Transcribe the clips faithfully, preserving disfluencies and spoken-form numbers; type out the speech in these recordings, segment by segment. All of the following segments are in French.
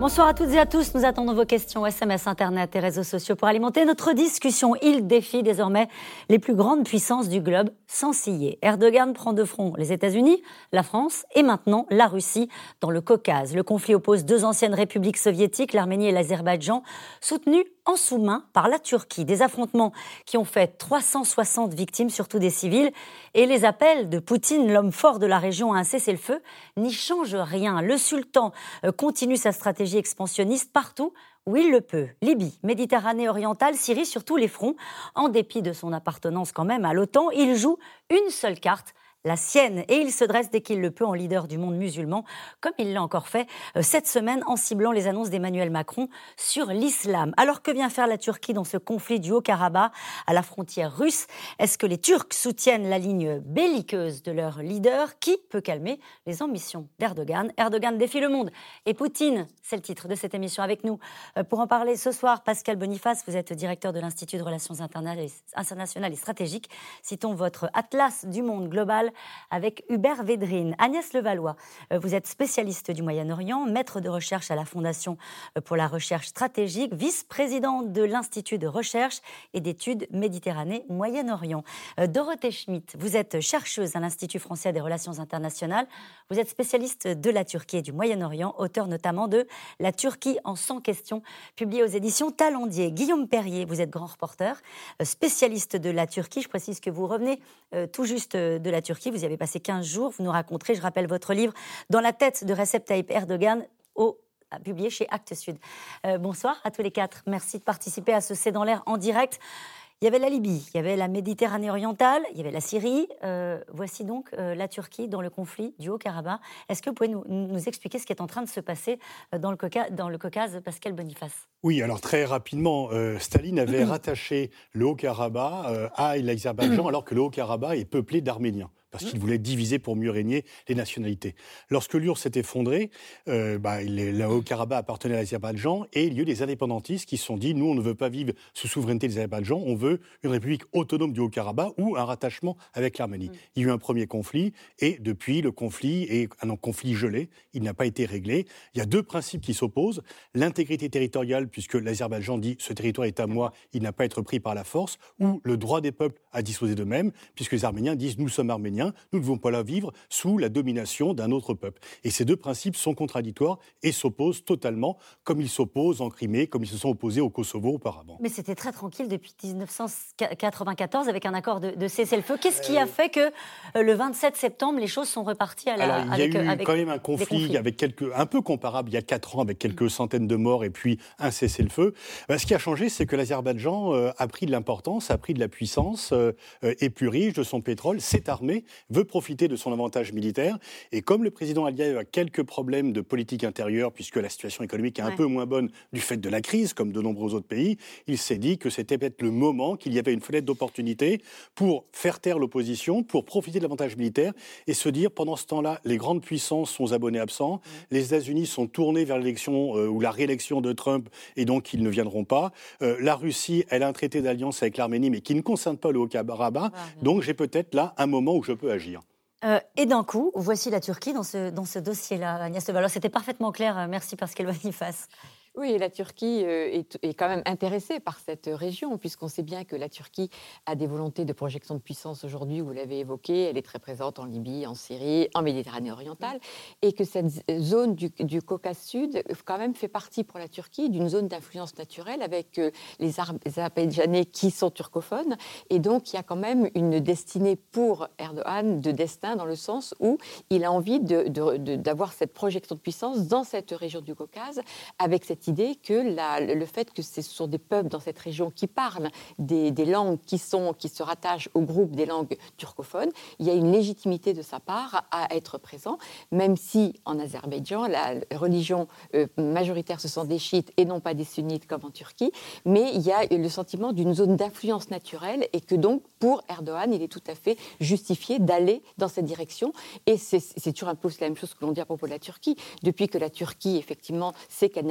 Bonsoir à toutes et à tous. Nous attendons vos questions, S M S, Internet et réseaux sociaux pour alimenter notre discussion. Il défie désormais les plus grandes puissances du globe sans ciller. Erdogan prend de front les États-Unis, la France et maintenant la Russie dans le Caucase. Le conflit oppose deux anciennes républiques soviétiques, l'Arménie et l'Azerbaïdjan, soutenues en sous-main par la Turquie. Des affrontements qui ont fait trois cent soixante victimes, surtout des civils. Et les appels de Poutine, l'homme fort de la région, à un cessez-le-feu, n'y changent rien. Le sultan continue sa stratégie expansionniste partout où il le peut. Libye, Méditerranée orientale, Syrie, sur tous les fronts. En dépit de son appartenance quand même à l'OTAN, il joue une seule carte, la sienne. Et il se dresse dès qu'il le peut en leader du monde musulman, comme il l'a encore fait euh, cette semaine en ciblant les annonces d'Emmanuel Macron sur l'islam. Alors que vient faire la Turquie dans ce conflit du Haut-Karabakh à la frontière russe? Est-ce que les Turcs soutiennent la ligne belliqueuse de leur leader? Qui peut calmer les ambitions d'Erdogan? Erdogan défie le monde et Poutine, c'est le titre de cette émission. Avec nous euh, pour en parler ce soir, Pascal Boniface, vous êtes directeur de l'Institut de Relations internationales et stratégiques. Citons votre Atlas du monde global avec Hubert Védrine. Agnès Levallois, vous êtes spécialiste du Moyen-Orient, maître de recherche à la Fondation pour la recherche stratégique, vice-présidente de l'Institut de recherche et d'études Méditerranée-Moyen-Orient. Dorothée Schmitt, vous êtes chercheuse à l'Institut français des relations internationales, vous êtes spécialiste de la Turquie et du Moyen-Orient, auteur notamment de La Turquie en cent questions, publié aux éditions Talendier. Guillaume Perrier, vous êtes grand reporter, spécialiste de la Turquie. Je précise que vous revenez euh, tout juste de la Turquie. Vous y avez passé quinze jours. Vous nous raconterez, je rappelle votre livre, Dans la tête de Recep Tayyip Erdogan, au, publié chez Actes Sud. Euh, bonsoir à tous les quatre. Merci de participer à ce C'est dans l'air en direct. Il y avait la Libye, il y avait la Méditerranée orientale, il y avait la Syrie. Euh, voici donc euh, la Turquie dans le conflit du Haut-Karabakh. Est-ce que vous pouvez nous, nous expliquer ce qui est en train de se passer dans le, Caucase, dans le Caucase, Pascal Boniface? Oui, alors très rapidement, euh, Staline avait rattaché le Haut-Karabakh euh, à l'Azerbaïdjan, alors que le Haut-Karabakh est peuplé d'Arméniens, parce qu'il voulait diviser pour mieux régner les nationalités. Lorsque l'U R S S s'est effondré, euh, bah, le Haut-Karabakh appartenait à l'Azerbaïdjan, et il y a eu des indépendantistes qui se sont dit, nous, on ne veut pas vivre sous souveraineté de l'Azerbaïdjan, on veut une république autonome du Haut-Karabakh ou un rattachement avec l'Arménie. Mmh. Il y a eu un premier conflit, et depuis, le conflit est un conflit gelé, il n'a pas été réglé. Il y a deux principes qui s'opposent, l'intégrité territoriale, puisque l'Azerbaïdjan dit « ce territoire est à moi, il n'a pas à être pris par la force », ou le droit des peuples à disposer d'eux-mêmes, puisque les Arméniens disent « nous sommes Arméniens, nous ne voulons pas la vivre sous la domination d'un autre peuple ». Et ces deux principes sont contradictoires et s'opposent totalement, comme ils s'opposent en Crimée, comme ils se sont opposés au Kosovo auparavant. Mais c'était très tranquille depuis dix-neuf cent quatre-vingt-quatorze avec un accord de, de cessez-le-feu. Qu'est-ce qui a fait que euh, le vingt-sept septembre, les choses sont reparties à la... Alors, il y a avec, eu avec quand même un conflit avec quelques, un peu comparable il y a quatre ans, avec quelques centaines de morts et puis un cessez-le-feu. Ben, ce qui a changé, c'est que l'Azerbaïdjan euh, a pris de l'importance, a pris de la puissance, euh, est plus riche de son pétrole, s'est armé, veut profiter de son avantage militaire. Et comme le président Aliyev a quelques problèmes de politique intérieure, puisque la situation économique est un ouais. peu moins bonne du fait de la crise, comme de nombreux autres pays, il s'est dit que c'était peut-être le moment, qu'il y avait une fenêtre d'opportunité pour faire taire l'opposition, pour profiter de l'avantage militaire et se dire, pendant ce temps-là, les grandes puissances sont abonnés absents, mmh. les États-Unis sont tournés vers l'élection euh, ou la réélection de Trump et donc ils ne viendront pas. Euh, la Russie, elle a un traité d'alliance avec l'Arménie, mais qui ne concerne pas le Haut-Karabakh, ah, donc j'ai peut-être là un moment où je peux agir. Euh, et d'un coup, voici la Turquie dans ce, dans ce dossier-là, Agnès Levallois. C'était parfaitement clair. Merci Pascal Boniface. Oui, la Turquie est, est quand même intéressée par cette région, puisqu'on sait bien que la Turquie a des volontés de projection de puissance aujourd'hui, vous l'avez évoqué, elle est très présente en Libye, en Syrie, en Méditerranée orientale, et que cette zone du, du Caucase Sud, quand même, fait partie pour la Turquie d'une zone d'influence naturelle avec les Azerbaïdjanais qui sont turcophones, et donc il y a quand même une destinée pour Erdogan de destin, dans le sens où il a envie de, de, de, d'avoir cette projection de puissance dans cette région du Caucase, avec cette idée que la, le fait que ce sont des peuples dans cette région qui parlent des, des langues qui, sont, qui se rattachent au groupe des langues turcophones, il y a une légitimité de sa part à être présent, même si en Azerbaïdjan, la religion euh, majoritaire, ce sont des chiites et non pas des sunnites comme en Turquie, mais il y a le sentiment d'une zone d'influence naturelle et que donc, pour Erdogan, il est tout à fait justifié d'aller dans cette direction. Et c'est, c'est toujours un peu la même chose que l'on dit à propos de la Turquie. Depuis que la Turquie, effectivement, sait qu'elle n'a plus aucune chance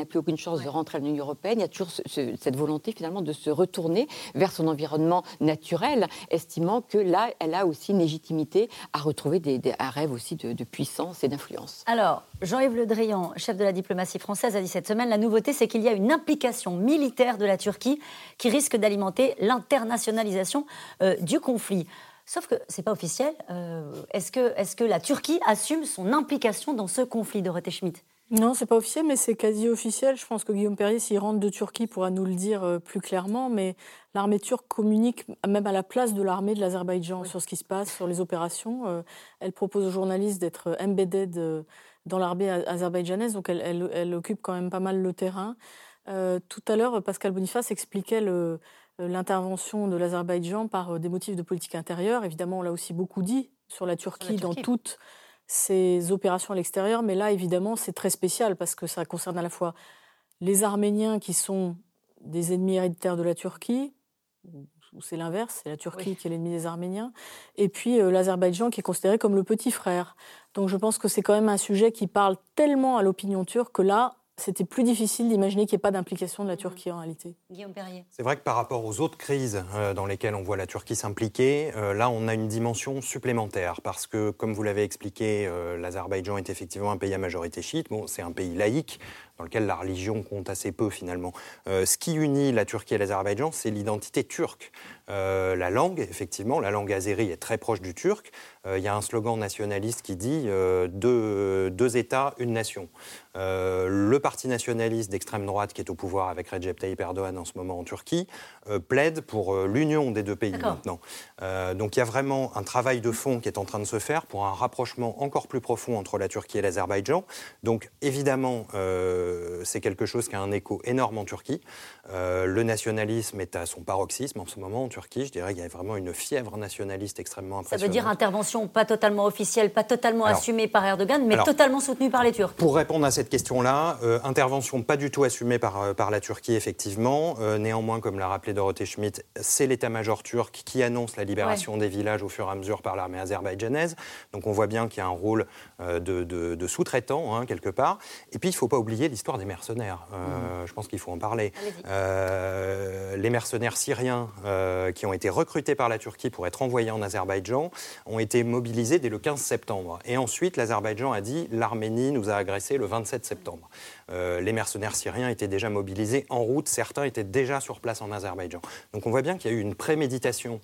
chance ouais. de rentrer à l'Union européenne, il y a toujours ce, ce, cette volonté finalement de se retourner vers son environnement naturel, estimant que là, elle a aussi une légitimité à retrouver des, des, un rêve aussi de, de puissance et d'influence. Alors, Jean-Yves Le Drian, chef de la diplomatie française, a dit cette semaine, la nouveauté, c'est qu'il y a une implication militaire de la Turquie qui risque d'alimenter l'internationalisation euh, du conflit. Sauf que ce n'est pas officiel. Euh, est-ce que, est-ce que la Turquie assume son implication dans ce conflit, Dorothée Schmidt ? Non, c'est pas officiel, mais c'est quasi officiel. Je pense que Guillaume Perrier, s'il rentre de Turquie, pourra nous le dire euh, plus clairement. Mais l'armée turque communique même à la place de l'armée de l'Azerbaïdjan oui. sur ce qui se passe, sur les opérations. Euh, elle propose aux journalistes d'être embedded euh, dans l'armée azerbaïdjanaise, donc elle, elle, elle occupe quand même pas mal le terrain. Euh, tout à l'heure, Pascal Boniface expliquait le, l'intervention de l'Azerbaïdjan par des motifs de politique intérieure. Évidemment, on l'a aussi beaucoup dit sur la Turquie, sur la Turquie. dans toutes ces opérations à l'extérieur, mais là, évidemment, c'est très spécial parce que ça concerne à la fois les Arméniens qui sont des ennemis héréditaires de la Turquie, ou c'est l'inverse, c'est la Turquie oui. qui est l'ennemi des Arméniens, et puis euh, l'Azerbaïdjan qui est considéré comme le petit frère. Donc je pense que c'est quand même un sujet qui parle tellement à l'opinion turque que là, c'était plus difficile d'imaginer qu'il n'y ait pas d'implication de la Turquie en réalité. Guillaume Perrier. C'est vrai que par rapport aux autres crises euh, dans lesquelles on voit la Turquie s'impliquer, euh, là on a une dimension supplémentaire parce que, comme vous l'avez expliqué, euh, l'Azerbaïdjan est effectivement un pays à majorité chiite. Bon, c'est un pays laïque dans lequel la religion compte assez peu finalement. Euh, ce qui unit la Turquie et l'Azerbaïdjan, c'est l'identité turque. Euh, la langue, effectivement, la langue azérie est très proche du turc. Il euh, y a un slogan nationaliste qui dit euh, deux, deux États, une nation. Euh, le parti nationaliste d'extrême droite qui est au pouvoir avec Recep Tayyip Erdogan en ce moment en Turquie euh, plaide pour euh, l'union des deux pays D'accord. maintenant. Euh, donc il y a vraiment un travail de fond qui est en train de se faire pour un rapprochement encore plus profond entre la Turquie et l'Azerbaïdjan. Donc évidemment, euh, c'est quelque chose qui a un écho énorme en Turquie. Euh, le nationalisme est à son paroxysme en ce moment en Turquie. Je dirais qu'il y a vraiment une fièvre nationaliste extrêmement impressionnante. Ça veut dire intervention pas totalement officielle, pas totalement alors, assumée par Erdogan, mais alors, totalement soutenue par les Turcs. Pour répondre à cette question-là, euh, intervention pas du tout assumée par, euh, par la Turquie, effectivement. Euh, néanmoins, comme l'a rappelé Dorothée Schmidt, c'est l'état-major turc qui annonce la libération ouais. des villages au fur et à mesure par l'armée azerbaïdjanaise. Donc on voit bien qu'il y a un rôle euh, de, de, de sous-traitant, hein, quelque part. Et puis, il ne faut pas oublier l'histoire des mercenaires. Euh, mmh. Je pense qu'il faut en parler. Euh, les mercenaires syriens euh, qui ont été recrutés par la Turquie pour être envoyés en Azerbaïdjan ont été mobilisés dès le quinze septembre. Et ensuite, l'Azerbaïdjan a dit « l'Arménie nous a agressés le vingt-sept septembre ». Euh, les mercenaires syriens étaient déjà mobilisés en route, certains étaient déjà sur place en Azerbaïdjan. Donc on voit bien qu'il y a eu une préméditation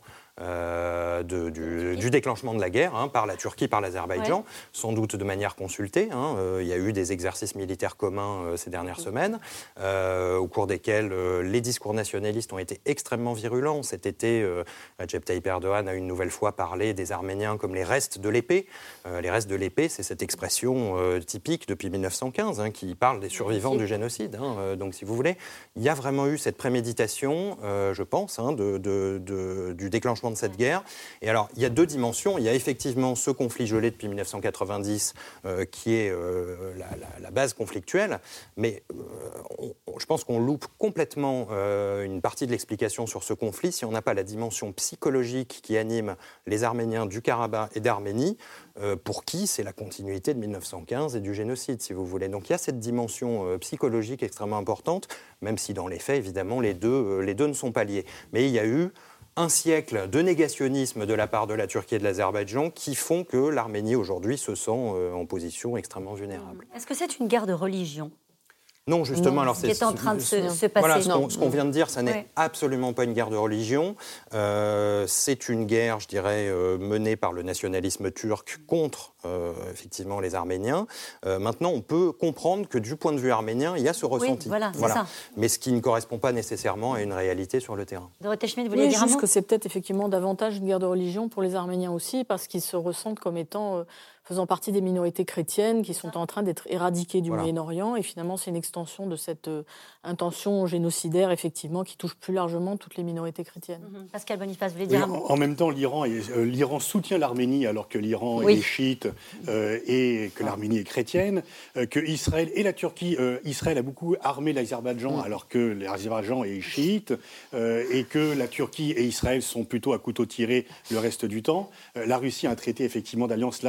euh, de, du, du déclenchement de la guerre hein, par la Turquie, par l'Azerbaïdjan, ouais. sans doute de manière consultée. Hein. Euh, il y a eu des exercices militaires communs euh, ces dernières semaines, euh, au cours desquels euh, les discours nationalistes ont été extrêmement virulents. Cet été, euh, Recep Tayyip Erdogan a une nouvelle fois parlé des Arméniens comme les restes de l'épée. Euh, les restes de l'épée, c'est cette expression euh, typique depuis mille neuf cent quinze hein, qui parle des survivants du génocide. Hein. Euh, donc, si vous voulez, il y a vraiment eu cette préméditation, euh, je pense, hein, de, de, de, du déclenchement de cette guerre. Et alors, il y a deux dimensions. Il y a effectivement ce conflit gelé depuis mille neuf cent quatre-vingt-dix, euh, qui est euh, la, la, la base conflictuelle. Mais euh, on, je pense qu'on loupe complètement euh, une partie de l'explication sur ce conflit si on n'a pas la dimension psychologique qui anime les Arméniens du Karabakh et d'Arménie, euh, pour qui c'est la continuité de mille neuf cent quinze et du génocide, si vous voulez. Donc, il y a cette dimension euh, psychologique extrêmement importante, même si dans les faits, évidemment, les deux, euh, les deux ne sont pas liés. Mais il y a eu un siècle de négationnisme de la part de la Turquie et de l'Azerbaïdjan qui font que l'Arménie, aujourd'hui, se sent euh, en position extrêmement vulnérable. Est-ce que c'est une guerre de religion ? Non, justement, non, alors ce c'est qui est en train de se, se passer. Voilà, ce qu'on, non. ce qu'on vient de dire, ça n'est ouais. absolument pas une guerre de religion. Euh, c'est une guerre, je dirais, euh, menée par le nationalisme turc contre, euh, effectivement, les Arméniens. Euh, maintenant, on peut comprendre que du point de vue arménien, il y a ce ressenti. Oui, voilà, voilà. c'est ça. Mais ce qui ne correspond pas nécessairement à une réalité sur le terrain. Dorothée Schmidt, vous voulez oui, dire juste un mot ? que c'est peut-être effectivement davantage une guerre de religion pour les Arméniens aussi, parce qu'ils se ressentent comme étant euh, faisant partie des minorités chrétiennes qui sont en train d'être éradiquées du voilà. Moyen-Orient. Et finalement, c'est une extension de cette euh, intention génocidaire, effectivement, qui touche plus largement toutes les minorités chrétiennes. Mm-hmm. Pascal Boniface, vous voulez dire oui, un mot ? En même temps, l'Iran, est, euh, l'Iran soutient l'Arménie alors que l'Iran oui. est chiite euh, et que l'Arménie est chrétienne, euh, que Israël et la Turquie, euh, Israël a beaucoup armé l'Azerbaïdjan mm. alors que l'Azerbaïdjan est chiite euh, et que la Turquie et Israël sont plutôt à couteau tiré le reste du temps. Euh, la Russie a un traité effectivement d'alliance là, il y a plutôt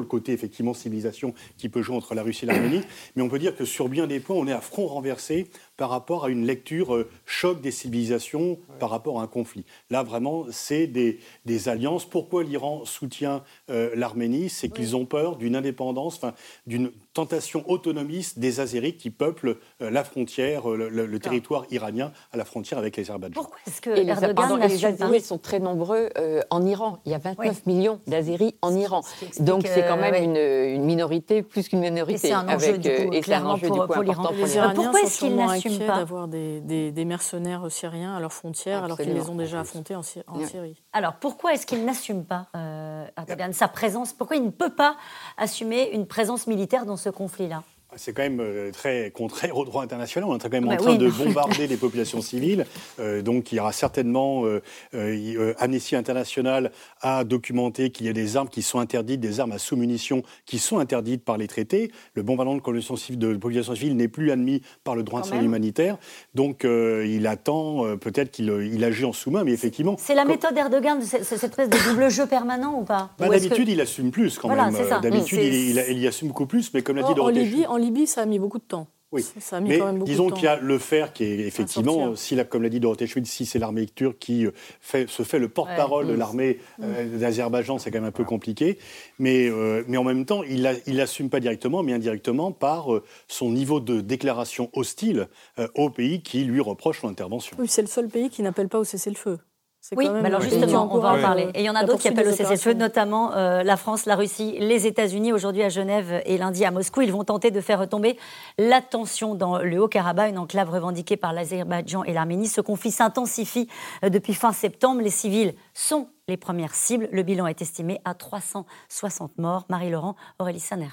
le côté effectivement civilisation qui peut jouer entre la Russie et l'Arménie, mais on peut dire que sur bien des points, on est à front renversé par rapport à une lecture euh, choc des civilisations ouais. par rapport à un conflit. Là, vraiment, c'est des, des alliances. Pourquoi l'Iran soutient euh, l'Arménie ? C'est qu'ils oui. ont peur d'une indépendance, enfin, d'une tentation autonomiste des Azéris qui peuplent euh, la frontière, euh, le, le territoire iranien à la frontière avec l'Azerbaïdjan. Pourquoi est-ce que et Erdogan les, les Azéris sont très nombreux euh, en Iran. Il y a vingt-neuf oui. millions d'Azéris en Iran. Donc c'est quand même euh, ouais. une, une minorité, plus qu'une minorité. Et c'est un enjeu, avec, du coup, et clairement c'est un enjeu, pour, du coup, pour l'Iran. Les Iraniens Pourquoi est-ce qu'ils n'assument pas d'avoir des, des, des mercenaires syriens à leurs frontières Absolument. alors qu'ils les ont déjà affrontés en, en oui. Syrie? Alors pourquoi est-ce qu'il n'assume pas euh, Erdogan sa présence? Pourquoi il ne peut pas assumer une présence militaire dans ce conflit-là? C'est quand même euh, très contraire au droit international. On est quand même bah en train oui, de non. bombarder des populations civiles. Euh, donc il y aura certainement... Euh, euh, Amnesty International a documenté qu'il y a des armes qui sont interdites, des armes à sous-munitions qui sont interdites par les traités. Le bombardement de populations civiles, de populations civiles n'est plus admis par le droit international humanitaire. Donc euh, il attend, euh, peut-être qu'il il agit en sous-main, mais effectivement... C'est la quand... méthode Erdogan, cette espèce de double jeu permanent ou pas? bah, ou D'habitude, que... il assume plus quand voilà, même. C'est ça. D'habitude, c'est... il, il, il y assume beaucoup plus, mais comme l'a dit oh, Dorothée... En Libye, ça a mis beaucoup de temps. Oui, ça a mis mais quand même beaucoup disons de temps. qu'il y a le fer qui est effectivement, si la, comme l'a dit Dorothée Schmidt, si c'est l'armée turque qui fait, se fait le porte-parole ouais, de l'armée euh, d'Azerbaïdjan, c'est quand même un peu compliqué. Mais, euh, mais en même temps, il l'assume pas directement, mais indirectement par euh, son niveau de déclaration hostile euh, au pays qui lui reproche son intervention. Oui, c'est le seul pays qui n'appelle pas au cessez-le-feu. C'est oui, mais alors justement, on va en parler. Et il y en a d'autres qui appellent au cessez-le-feu, notamment euh, la France, la Russie, les États-Unis. Aujourd'hui à Genève et lundi à Moscou, ils vont tenter de faire retomber la tension dans le Haut-Karabakh, une enclave revendiquée par l'Azerbaïdjan et l'Arménie. Ce conflit s'intensifie euh, depuis fin septembre. Les civils sont les premières cibles. Le bilan est estimé à trois cent soixante morts. Marie-Laurent, Aurélie Saner.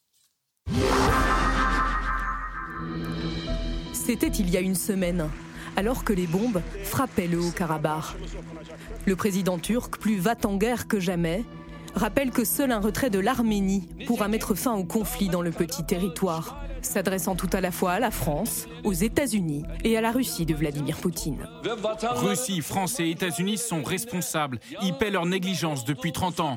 C'était il y a une semaine, alors que les bombes frappaient le Haut-Karabakh. Le président turc, plus va-t-en-guerre que jamais, rappelle que seul un retrait de l'Arménie pourra mettre fin au conflit dans le petit territoire, s'adressant tout à la fois à la France, aux États-Unis et à la Russie de Vladimir Poutine. Russie, France et États-Unis sont responsables. Ils paient leur négligence depuis trente ans.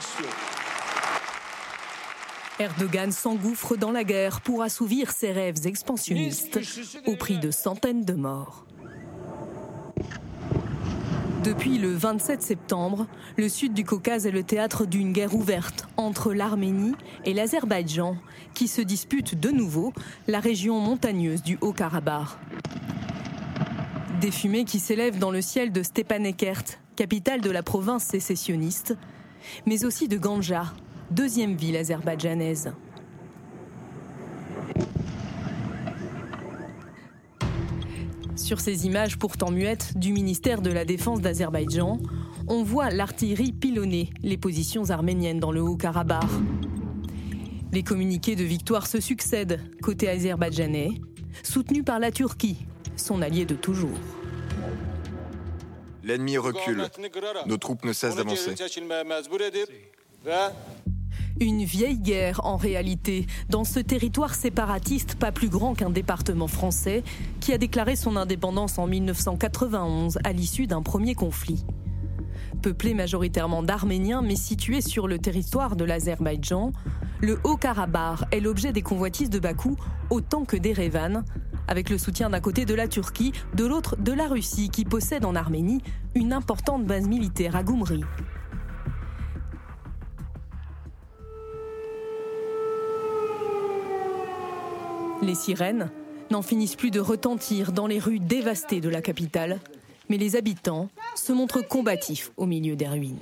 Erdogan s'engouffre dans la guerre pour assouvir ses rêves expansionnistes au prix de centaines de morts. Depuis le vingt-sept septembre, le sud du Caucase est le théâtre d'une guerre ouverte entre l'Arménie et l'Azerbaïdjan, qui se disputent de nouveau la région montagneuse du Haut-Karabakh. Des fumées qui s'élèvent dans le ciel de Stepanakert, capitale de la province sécessionniste, mais aussi de Ganja, deuxième ville azerbaïdjanaise. Sur ces images pourtant muettes du ministère de la Défense d'Azerbaïdjan, on voit l'artillerie pilonner les positions arméniennes dans le Haut-Karabakh. Les communiqués de victoire se succèdent côté azerbaïdjanais, soutenus par la Turquie, son allié de toujours. L'ennemi recule. Nos troupes ne cessent d'avancer. Une vieille guerre en réalité, dans ce territoire séparatiste pas plus grand qu'un département français, qui a déclaré son indépendance en mille neuf cent quatre-vingt-onze à l'issue d'un premier conflit. Peuplé majoritairement d'Arméniens mais situé sur le territoire de l'Azerbaïdjan, le Haut-Karabakh est l'objet des convoitises de Bakou autant que d'Erevan, avec le soutien d'un côté de la Turquie, de l'autre de la Russie qui possède en Arménie une importante base militaire à Goumri. Les sirènes n'en finissent plus de retentir dans les rues dévastées de la capitale, mais les habitants se montrent combatifs au milieu des ruines.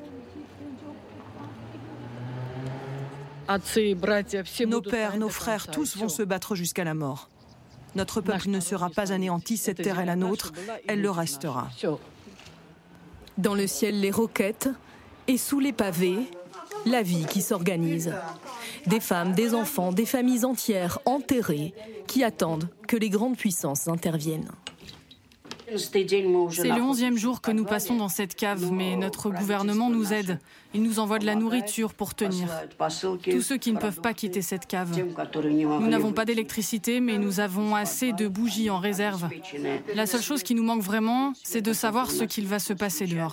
Nos pères, nos frères, tous vont se battre jusqu'à la mort. Notre peuple ne sera pas anéanti, cette terre est la nôtre, elle le restera. Dans le ciel, les roquettes, et sous les pavés, la vie qui s'organise. Des femmes, des enfants, des familles entières enterrées qui attendent que les grandes puissances interviennent. C'est le onzième jour que nous passons dans cette cave, mais notre gouvernement nous aide. Il nous envoie de la nourriture pour tenir. Tous ceux qui ne peuvent pas quitter cette cave. Nous n'avons pas d'électricité, mais nous avons assez de bougies en réserve. La seule chose qui nous manque vraiment, c'est de savoir ce qu'il va se passer dehors.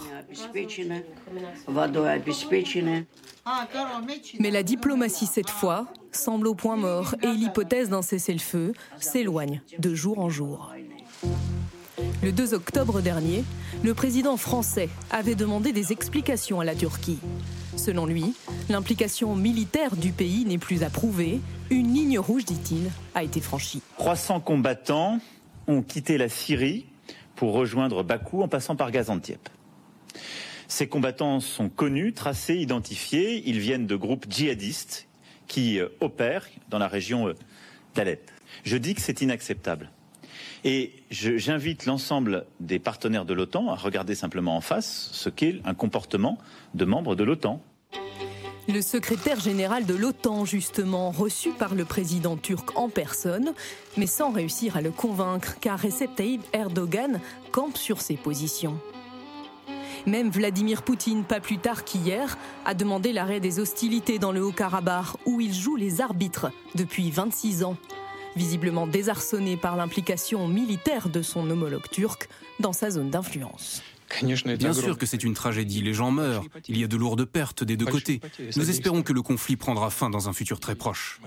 Mais la diplomatie, cette fois, semble au point mort et l'hypothèse d'un cessez-le-feu s'éloigne de jour en jour. Le deux octobre dernier, le président français avait demandé des explications à la Turquie. Selon lui, l'implication militaire du pays n'est plus approuvée. Une ligne rouge, dit-il, a été franchie. trois cents combattants ont quitté la Syrie pour rejoindre Bakou en passant par Gaziantep. Ces combattants sont connus, tracés, identifiés. Ils viennent de groupes djihadistes qui euh, opèrent dans la région euh, d'Alep. Je dis que c'est inacceptable. Et je, j'invite l'ensemble des partenaires de l'OTAN à regarder simplement en face ce qu'est un comportement de membre de l'OTAN. Le secrétaire général de l'OTAN, justement, reçu par le président turc en personne, mais sans réussir à le convaincre, car Recep Tayyip Erdogan campe sur ses positions. Même Vladimir Poutine, pas plus tard qu'hier, a demandé l'arrêt des hostilités dans le Haut-Karabakh, où il joue les arbitres depuis vingt-six ans. Visiblement désarçonné par l'implication militaire de son homologue turc dans sa zone d'influence. Bien sûr que c'est une tragédie, les gens meurent, il y a de lourdes pertes des deux côtés. Nous espérons que le conflit prendra fin dans un futur très proche.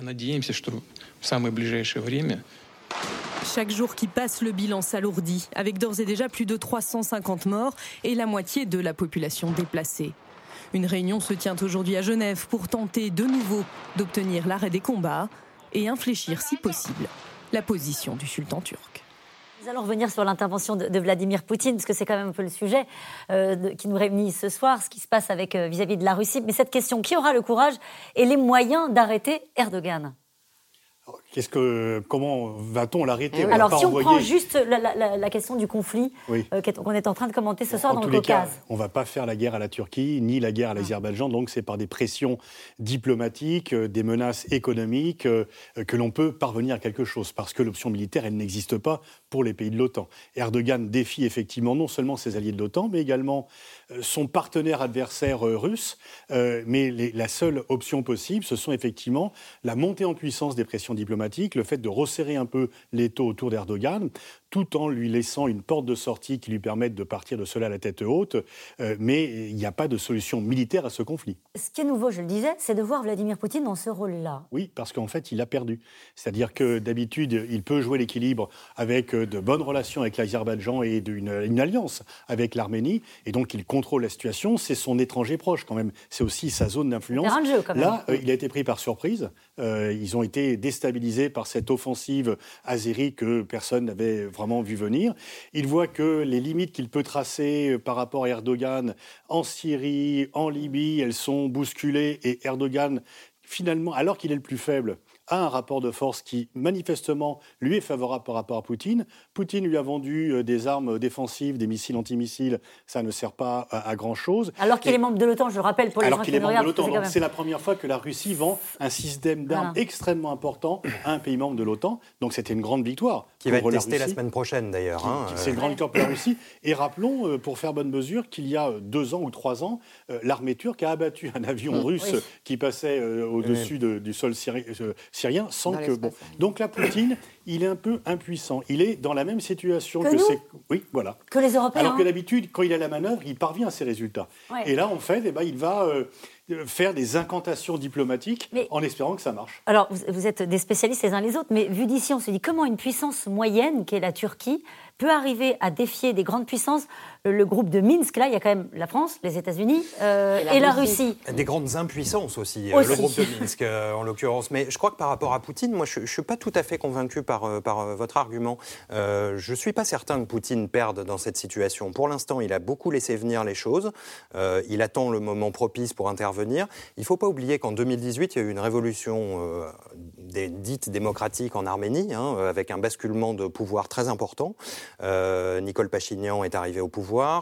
Chaque jour qui passe, le bilan s'alourdit, avec d'ores et déjà plus de trois cent cinquante morts et la moitié de la population déplacée. Une réunion se tient aujourd'hui à Genève pour tenter de nouveau d'obtenir l'arrêt des combats et infléchir, si possible, la position du sultan turc. Nous allons revenir sur l'intervention de, de Vladimir Poutine, parce que c'est quand même un peu le sujet euh, de, qui nous réunit ce soir, ce qui se passe avec, euh, vis-à-vis de la Russie. Mais cette question, qui aura le courage et les moyens d'arrêter Erdogan ? Qu'est-ce que, comment va-t-on l'arrêter ? On Alors, si on envoyer... prend juste la, la, la question du conflit oui. euh, qu'on est en train de commenter ce soir en dans tous le les Caucase. Cas, on ne va pas faire la guerre à la Turquie, ni la guerre à l'Azerbaïdjan, donc c'est par des pressions diplomatiques, euh, des menaces économiques, euh, que l'on peut parvenir à quelque chose, parce que l'option militaire, elle n'existe pas pour les pays de l'OTAN. Erdogan défie effectivement non seulement ses alliés de l'OTAN, mais également euh, son partenaire adversaire euh, russe, euh, mais les, la seule option possible, ce sont effectivement la montée en puissance des pressions diplomatiques, le fait de resserrer un peu l'étau autour d'Erdogan, tout en lui laissant une porte de sortie qui lui permette de partir de cela à la tête haute. Euh, mais il n'y a pas de solution militaire à ce conflit. Ce qui est nouveau, je le disais, c'est de voir Vladimir Poutine dans ce rôle-là. Oui, parce qu'en fait, il a perdu. C'est-à-dire que d'habitude, il peut jouer l'équilibre avec de bonnes relations avec l'Azerbaïdjan et d'une, une alliance avec l'Arménie. Et donc, il contrôle la situation. C'est son étranger proche, quand même. C'est aussi sa zone d'influence. C'est un jeu, quand même. Là, euh, il a été pris par surprise. Euh, ils ont été déstabilisés par cette offensive azérie que personne n'avait vraiment vu venir. Il voit que les limites qu'il peut tracer par rapport à Erdogan en Syrie, en Libye, elles sont bousculées et Erdogan, finalement, alors qu'il est le plus faible, a un rapport de force qui, manifestement, lui est favorable par rapport à Poutine. Poutine lui a vendu des armes défensives, des missiles antimissiles. Ça ne sert pas à, à grand-chose. Alors qu'il et, est membre de l'OTAN, je le rappelle pour les alors gens qu'il qui est nous membre de regardent. l'OTAN. C'est, c'est la première fois que la Russie vend un système d'armes voilà. extrêmement important à un pays membre de l'OTAN. Donc c'était une grande victoire. Qui va être la testé Russie. la semaine prochaine, d'ailleurs. Qui, hein, qui, c'est une grande victoire pour la Russie. Et rappelons, pour faire bonne mesure, qu'il y a deux ans ou trois ans, l'armée turque a abattu un avion mmh, russe oui. qui passait au-dessus oui. de, du sol syri- syrien sans dans que... Bon. Donc là, Poutine, il est un peu impuissant. Il est dans la même situation que, que ses... Oui, voilà. Que les Européens. Alors que d'habitude, quand il a la manœuvre, il parvient à ses résultats. Ouais. Et là, en fait, eh ben, il va... Euh, faire des incantations diplomatiques mais, en espérant que ça marche. Alors, vous, vous êtes des spécialistes les uns les autres, mais vu d'ici, on se dit comment une puissance moyenne, qu'est la Turquie, peut arriver à défier des grandes puissances. Le groupe de Minsk, là, il y a quand même la France, les États-Unis euh, et, la, et la Russie. Des grandes impuissances aussi, aussi. le groupe de Minsk, euh, en l'occurrence. Mais je crois que par rapport à Poutine, moi, je ne suis pas tout à fait convaincu par, par euh, votre argument. Euh, je ne suis pas certain que Poutine perde dans cette situation. Pour l'instant, il a beaucoup laissé venir les choses. Euh, il attend le moment propice pour intervenir. Il ne faut pas oublier qu'en deux mille dix-huit, il y a eu une révolution euh, des, dite démocratique en Arménie, hein, avec un basculement de pouvoir très important. Euh, Nicole Pachinian est arrivé au pouvoir.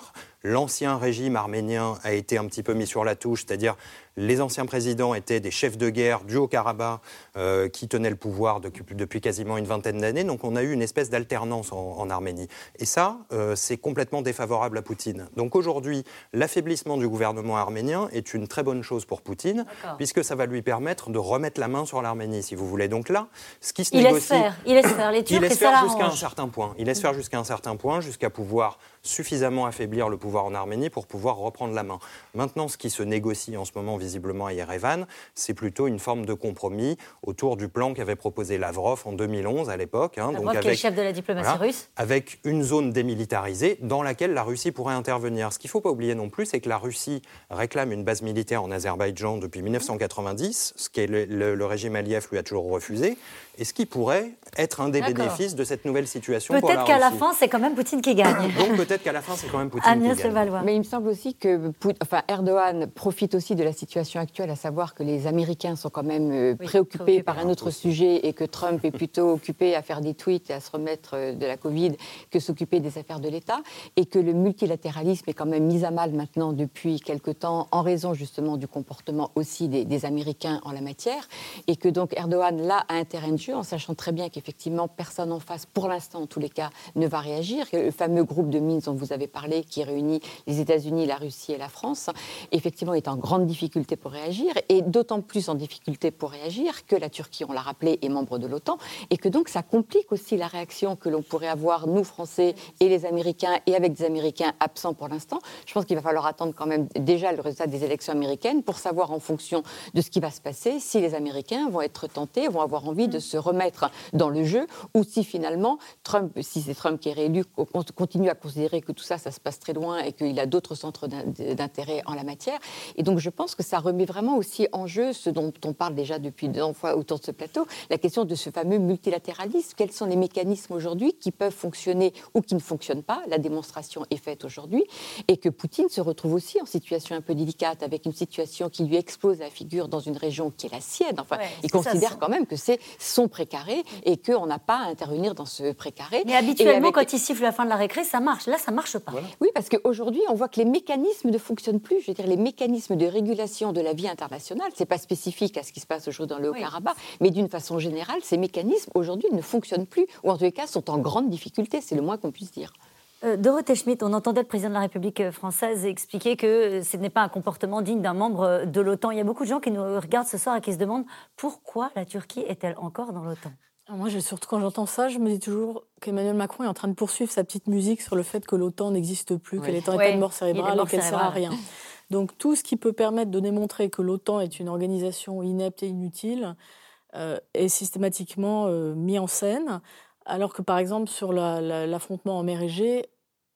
l'ancien régime arménien a été un petit peu mis sur la touche, c'est-à-dire les anciens présidents étaient des chefs de guerre du Haut-Karabakh euh, qui tenaient le pouvoir depuis, depuis quasiment une vingtaine d'années. Donc on a eu une espèce d'alternance en, en Arménie. Et ça, euh, c'est complètement défavorable à Poutine. Donc aujourd'hui, l'affaiblissement du gouvernement arménien est une très bonne chose pour Poutine, D'accord. puisque ça va lui permettre de remettre la main sur l'Arménie, si vous voulez. Donc là, ce qui se il négocie... Laisse faire. Il laisse faire les Turcs il laisse et faire ça jusqu'à un l'arrange. certain point. Il laisse faire jusqu'à un certain point, jusqu'à pouvoir suffisamment affaiblir le pouvoir en Arménie pour pouvoir reprendre la main. Maintenant, ce qui se négocie en ce moment visiblement à Yerevan, c'est plutôt une forme de compromis autour du plan qu'avait proposé Lavrov en deux mille onze à l'époque. Hein, Lavrov, donc qui avec, est le chef de la diplomatie voilà, russe. avec une zone démilitarisée dans laquelle la Russie pourrait intervenir. Ce qu'il ne faut pas oublier non plus, c'est que la Russie réclame une base militaire en Azerbaïdjan depuis mille neuf cent quatre-vingt-dix, ce que le, le, le régime Aliyev lui a toujours refusé, et ce qui pourrait être un des D'accord. bénéfices de cette nouvelle situation peut-être pour la Russie. Peut-être qu'à la fin, c'est quand même Poutine qui gagne. Donc peut-être qu'à la fin, c'est quand même Poutine Agnès qui gagne. Levallois. Mais il me semble aussi que enfin, Erdogan profite aussi de la situation actuelle, à savoir que les Américains sont quand même euh, oui, préoccupés, préoccupés par un autre sujet et que Trump est plutôt occupé à faire des tweets et à se remettre de la Covid que s'occuper des affaires de l'État, et que le multilatéralisme est quand même mis à mal maintenant depuis quelque temps en raison justement du comportement aussi des, des Américains en la matière, et que donc Erdogan là a intérêt de jeu en sachant très bien qu'effectivement personne en face, pour l'instant en tous les cas, ne va réagir. Le fameux groupe de Minsk dont vous avez parlé qui réunit les États-Unis, la Russie et la France, effectivement est en grande difficulté pour réagir, et d'autant plus en difficulté pour réagir que la Turquie, on l'a rappelé, est membre de l'OTAN, et que donc ça complique aussi la réaction que l'on pourrait avoir, nous Français et les Américains, et avec des Américains absents pour l'instant. Je pense qu'il va falloir attendre quand même déjà le résultat des élections américaines pour savoir en fonction de ce qui va se passer si les Américains vont être tentés, vont avoir envie de se remettre dans le jeu, ou si finalement Trump, si c'est Trump qui est réélu, continue à considérer que tout ça, ça se passe très loin et qu'il a d'autres centres d'intérêt en la matière. Et donc je pense que ça remet vraiment aussi en jeu ce dont on parle déjà depuis deux fois autour de ce plateau, la question de ce fameux multilatéralisme. Quels sont les mécanismes aujourd'hui qui peuvent fonctionner ou qui ne fonctionnent pas? La démonstration est faite aujourd'hui, et que Poutine se retrouve aussi en situation un peu délicate, avec une situation qui lui explose la figure dans une région qui est la sienne. Enfin, ouais, il considère ça, quand même que c'est son précaré et qu'on n'a pas à intervenir dans ce précaré. Mais habituellement, avec... quand il siffle la fin de la récré, ça marche. Là, ça ne marche pas. Voilà. Oui, parce qu'aujourd'hui, on voit que les mécanismes ne fonctionnent plus. Je veux dire, les mécanismes de régulation de la vie internationale, ce n'est pas spécifique à ce qui se passe aujourd'hui dans le Haut-Karabakh, oui. mais d'une façon générale, ces mécanismes, aujourd'hui, ne fonctionnent plus, ou en tous les cas, sont en grande difficulté. C'est le moins qu'on puisse dire. Euh, Dorothée Schmitt, on entendait le président de la République française expliquer que ce n'est pas un comportement digne d'un membre de l'OTAN. Il y a beaucoup de gens qui nous regardent ce soir et qui se demandent pourquoi la Turquie est-elle encore dans l'OTAN ? Alors moi, surtout quand j'entends ça, je me dis toujours qu'Emmanuel Macron est en train de poursuivre sa petite musique sur le fait que l'OTAN n'existe plus, oui. qu'elle est en état de mort cérébrale et qu'elle ne sert à rien. Donc tout ce qui peut permettre de démontrer que l'OTAN est une organisation inepte et inutile euh, est systématiquement euh, mis en scène, alors que par exemple sur la, la, l'affrontement en mer Égée,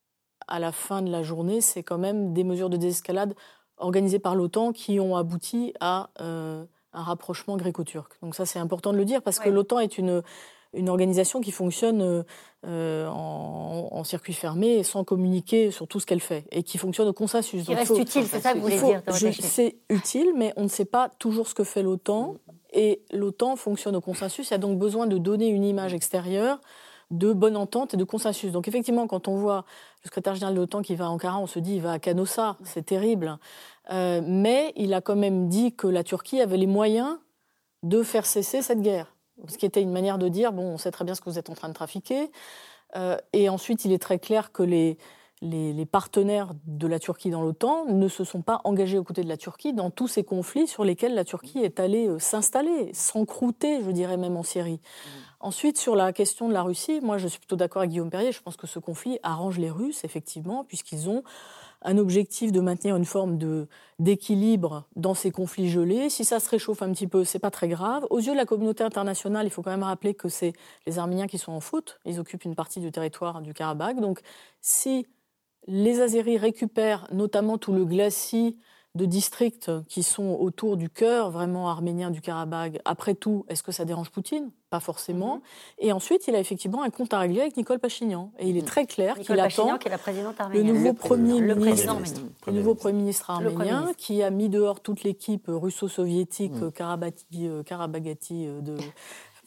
à la fin de la journée, c'est quand même des mesures de désescalade organisées par l'OTAN qui ont abouti à euh, un rapprochement gréco-turc. Donc ça, c'est important de le dire, parce ouais. que l'OTAN est une, une organisation qui fonctionne euh, en, en circuit fermé, sans communiquer sur tout ce qu'elle fait, et qui fonctionne au consensus. Qui reste faut, utile, c'est ça que vous voulez dire. Je, c'est utile, mais on ne sait pas toujours ce que fait l'OTAN, et l'OTAN fonctionne au consensus. Il y a donc besoin de donner une image extérieure de bonne entente et de consensus. Donc effectivement, quand on voit le secrétaire général de l'OTAN qui va à Ankara, on se dit il va à Canossa, c'est terrible. Euh, mais il a quand même dit que la Turquie avait les moyens de faire cesser cette guerre. Ce qui était une manière de dire, bon, on sait très bien ce que vous êtes en train de trafiquer. Euh, et ensuite, il est très clair que les, les, les partenaires de la Turquie dans l'OTAN ne se sont pas engagés aux côtés de la Turquie dans tous ces conflits sur lesquels la Turquie est allée euh, s'installer, s'encrouter, je dirais même en Syrie. Mmh. Ensuite, sur la question de la Russie, moi je suis plutôt d'accord avec Guillaume Perrier, je pense que ce conflit arrange les Russes, effectivement, puisqu'ils ont un objectif de maintenir une forme de, d'équilibre dans ces conflits gelés. Si ça se réchauffe un petit peu, c'est pas très grave. Aux yeux de la communauté internationale, il faut quand même rappeler que c'est les Arméniens qui sont en faute, ils occupent une partie du territoire du Karabakh. Donc si les Azéris récupèrent notamment tout le glacis de districts qui sont autour du cœur vraiment arménien du Karabakh, après tout, est-ce que ça dérange Poutine ? Pas forcément. Mm-hmm. Et ensuite, il a effectivement un compte à régler avec Nicole Pachinian. Et il est très clair Nicole qu'il Pachinian, attend qui est la présidente arménienne. le nouveau le Premier le ministre, ministre, le nouveau Premier ministre arménien, ministre. qui a mis dehors toute l'équipe russo-soviétique mm. Karabati, euh, Karabagati de...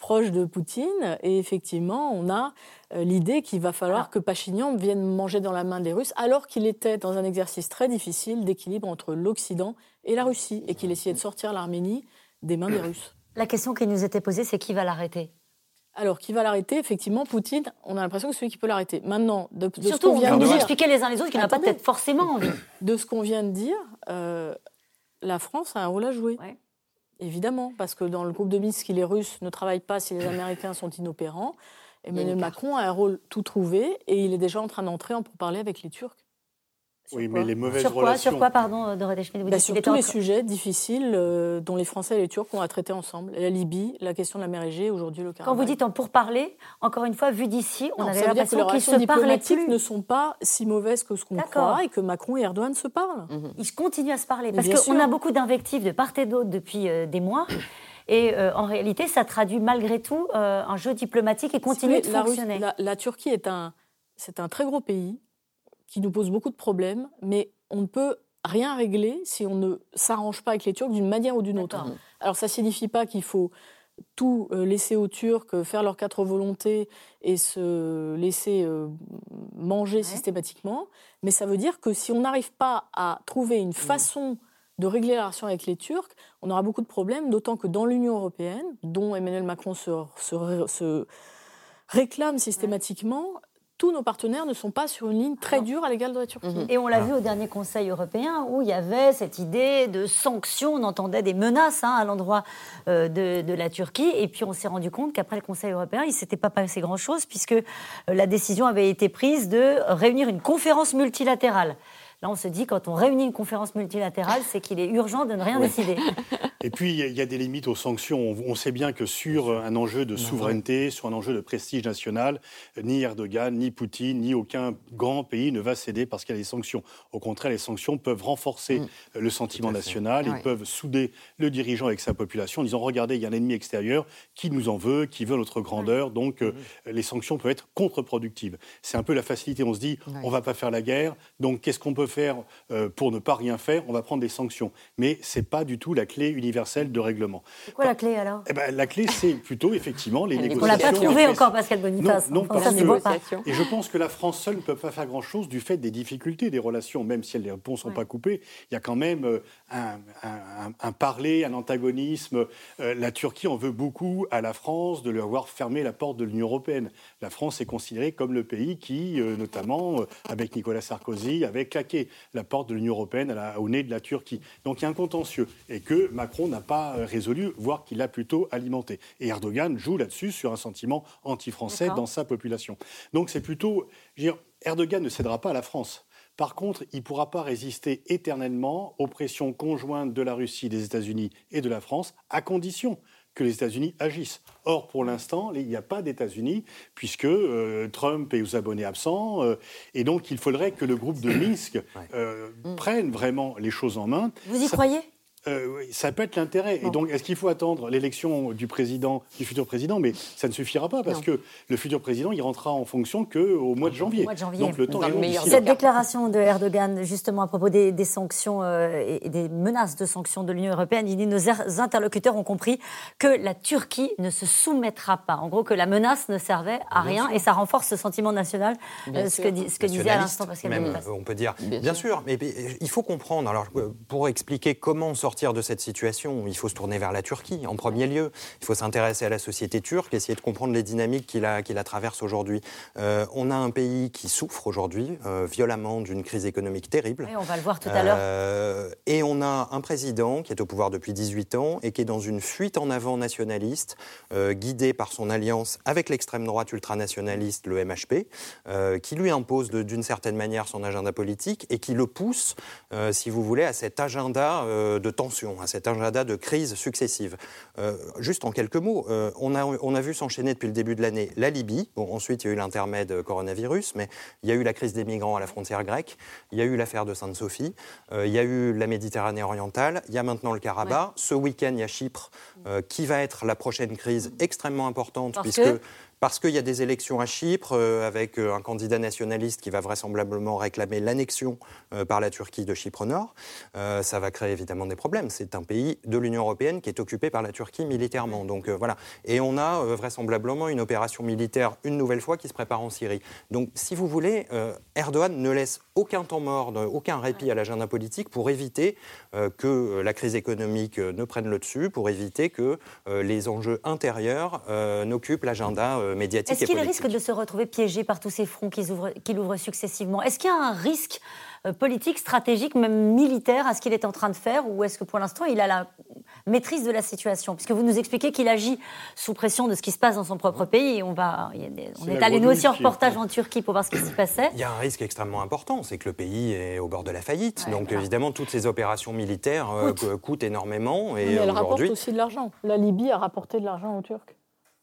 proche de Poutine. Et effectivement, on a euh, l'idée qu'il va falloir ah. que Pachinian vienne manger dans la main des Russes, alors qu'il était dans un exercice très difficile d'équilibre entre l'Occident et la Russie, et qu'il essayait de sortir l'Arménie des mains des Russes. La question qui nous était posée, c'est qui va l'arrêter ? Alors, qui va l'arrêter ? Effectivement, Poutine, on a l'impression que c'est celui qui peut l'arrêter. Maintenant, de, de Surtout, ce qu'on vient on de nous dire... expliquer les uns les autres qu'il n'a pas peut-être forcément envie. De ce qu'on vient de dire, euh, la France a un rôle à jouer. Ouais. Évidemment, parce que dans le groupe de Minsk, les Russes ne travaillent pas si les Américains sont inopérants. Emmanuel Macron a un rôle tout trouvé et il est déjà en train d'entrer en pourparlers avec les Turcs. Sur oui, quoi mais les mauvaises sur quoi, relations... Sur quoi, pardon, Dorothée Schmidt, vous bah, dites sur tous les sujets difficiles euh, dont les Français et les Turcs ont à traiter ensemble. La Libye, la question de la mer Égée, aujourd'hui le Karabakh. Quand vous dites en pourparlers, encore une fois, vu d'ici, on non, avait ça veut l'impression dire que qu'ils se parlaient plus. Ne sont pas si mauvaises que ce qu'on D'accord. croit et que Macron et Erdogan se parlent. Mmh. Ils continuent à se parler. Mais parce qu'on a beaucoup d'invectives de part et d'autre depuis euh, des mois. Et euh, en réalité, ça traduit malgré tout euh, un jeu diplomatique et continue de la fonctionner. Russe, la, la Turquie est un, c'est un très gros pays qui nous pose beaucoup de problèmes, mais on ne peut rien régler si on ne s'arrange pas avec les Turcs d'une manière ou d'une autre. D'accord. Alors ça ne signifie pas qu'il faut tout laisser aux Turcs, faire leurs quatre volontés et se laisser manger ouais. systématiquement, mais ça veut dire que si on n'arrive pas à trouver une façon de régler la relation avec les Turcs, on aura beaucoup de problèmes, d'autant que dans l'Union européenne, dont Emmanuel Macron se, se, se réclame systématiquement, tous nos partenaires ne sont pas sur une ligne très dure à l'égard de la Turquie. Et on l'a vu au dernier Conseil européen où il y avait cette idée de sanctions, on entendait des menaces hein, à l'endroit euh, de, de la Turquie, et puis on s'est rendu compte qu'après le Conseil européen, il ne s'était pas passé grand-chose puisque euh, la décision avait été prise de réunir une conférence multilatérale. Là, on se dit, quand on réunit une conférence multilatérale, c'est qu'il est urgent de ne rien ouais. décider. Et puis, il y a des limites aux sanctions. On sait bien que sur un enjeu de souveraineté, sur un enjeu de prestige national, ni Erdogan, ni Poutine, ni aucun grand pays ne va céder parce qu'il y a des sanctions. Au contraire, les sanctions peuvent renforcer mmh. le sentiment national. Ils ouais. peuvent souder le dirigeant avec sa population en disant, regardez, il y a un ennemi extérieur qui nous en veut, qui veut notre grandeur. Ouais. Donc, euh, mmh. les sanctions peuvent être contre-productives. C'est un peu la facilité. On se dit, ouais. on ne va pas faire la guerre. Donc, qu'est-ce qu'on peut faire pour ne pas rien faire, on va prendre des sanctions. Mais ce n'est pas du tout la clé universelle de règlement. C'est quoi la clé alors ? eh ben, La clé, c'est plutôt effectivement les négociations. On ne l'a pas trouvé encore, Pascal Boniface. Non, non enfin, parce ça, que, et je pense que la France seule ne peut pas faire grand-chose du fait des difficultés des relations, même si les ponts ne sont ouais. pas coupés. Il y a quand même un, un, un, un parler, un antagonisme. Euh, la Turquie en veut beaucoup à la France de lui avoir fermé la porte de l'Union européenne. La France est considérée comme le pays qui, euh, notamment euh, avec Nicolas Sarkozy, avait claqué la porte de l'Union européenne à la, au nez de la Turquie. Donc il y a un contentieux et que Macron n'a pas résolu, voire qu'il l'a plutôt alimenté. Et Erdogan joue là-dessus sur un sentiment anti-français D'accord. dans sa population. Donc c'est plutôt... Je veux dire, Erdogan ne cédera pas à la France. Par contre, il ne pourra pas résister éternellement aux pressions conjointes de la Russie, des États-Unis et de la France, à condition que les États-Unis agissent. Or, pour l'instant, il n'y a pas d'États-Unis, puisque euh, Trump est aux abonnés absents, euh, et donc il faudrait que le groupe de Minsk euh, ouais. prenne vraiment les choses en main. Vous y Ça... croyez ? Euh, ça peut être l'intérêt. Bon. Et donc, est-ce qu'il faut attendre l'élection du président, du futur président ? Mais ça ne suffira pas, parce non. que le futur président, il rentrera en fonction qu'au mois de janvier. Mois de janvier. Donc, le temps est long. Cette déclaration de Erdogan, justement, à propos des, des sanctions euh, et des menaces de sanctions de l'Union européenne, il dit « Nos interlocuteurs ont compris que la Turquie ne se soumettra pas ». En gros, que la menace ne servait à bien rien, sûr. Et ça renforce ce sentiment national, euh, ce, que, di, ce que disait à l'instant Pascal Boniface. On peut dire, bien, bien sûr. sûr, mais il faut comprendre, alors, pour expliquer comment sortir de cette situation, il faut se tourner vers la Turquie en premier lieu. Il faut s'intéresser à la société turque, essayer de comprendre les dynamiques qui la, qui la traversent aujourd'hui. Euh, on a un pays qui souffre aujourd'hui euh, violemment d'une crise économique terrible. Oui, on va le voir tout à l'heure. Euh, et on a un président qui est au pouvoir depuis dix-huit ans et qui est dans une fuite en avant nationaliste, euh, guidé par son alliance avec l'extrême droite ultranationaliste, le M H P, euh, qui lui impose de, d'une certaine manière son agenda politique et qui le pousse, euh, si vous voulez, à cet agenda euh, de tension, à cet agenda de crise successive. Euh, juste en quelques mots, euh, on, a, on a vu s'enchaîner depuis le début de l'année la Libye. Bon, ensuite, il y a eu l'intermède coronavirus, mais il y a eu la crise des migrants à la frontière grecque, il y a eu l'affaire de Sainte-Sophie, euh, il y a eu la Méditerranée orientale, il y a maintenant le Karabakh. Ouais. Ce week-end, il y a Chypre, euh, qui va être la prochaine crise extrêmement importante, Parce puisque... que... Parce qu'il y a des élections à Chypre, euh, avec euh, un candidat nationaliste qui va vraisemblablement réclamer l'annexion euh, par la Turquie de Chypre Nord. Euh, ça va créer évidemment des problèmes. C'est un pays de l'Union européenne qui est occupé par la Turquie militairement. Donc euh, voilà. Et on a euh, vraisemblablement une opération militaire une nouvelle fois qui se prépare en Syrie. Donc si vous voulez, euh, Erdogan ne laisse aucun temps mort, aucun répit à l'agenda politique pour éviter euh, que la crise économique euh, ne prenne le dessus, pour éviter que euh, les enjeux intérieurs euh, n'occupent l'agenda euh, médiatique et politique. Est-ce qu'il risque de se retrouver piégé par tous ces fronts qu'il ouvre, qu'il ouvre successivement ? Est-ce qu'il y a un risque euh, politique, stratégique, même militaire à ce qu'il est en train de faire, ou est-ce que pour l'instant il a la maîtrise de la situation ? Puisque vous nous expliquez qu'il agit sous pression de ce qui se passe dans son propre pays. Et on va, il y a des, on est, est allé nous aussi en reportage en Turquie pour voir ce qui s'y passait. Il y a un risque extrêmement important, c'est que le pays est au bord de la faillite. Ouais, Donc voilà. évidemment, toutes ces opérations militaires euh, coûtent. coûtent énormément. Et mais elle aujourd'hui... rapporte aussi de l'argent. La Libye a rapporté de l'argent aux Turcs.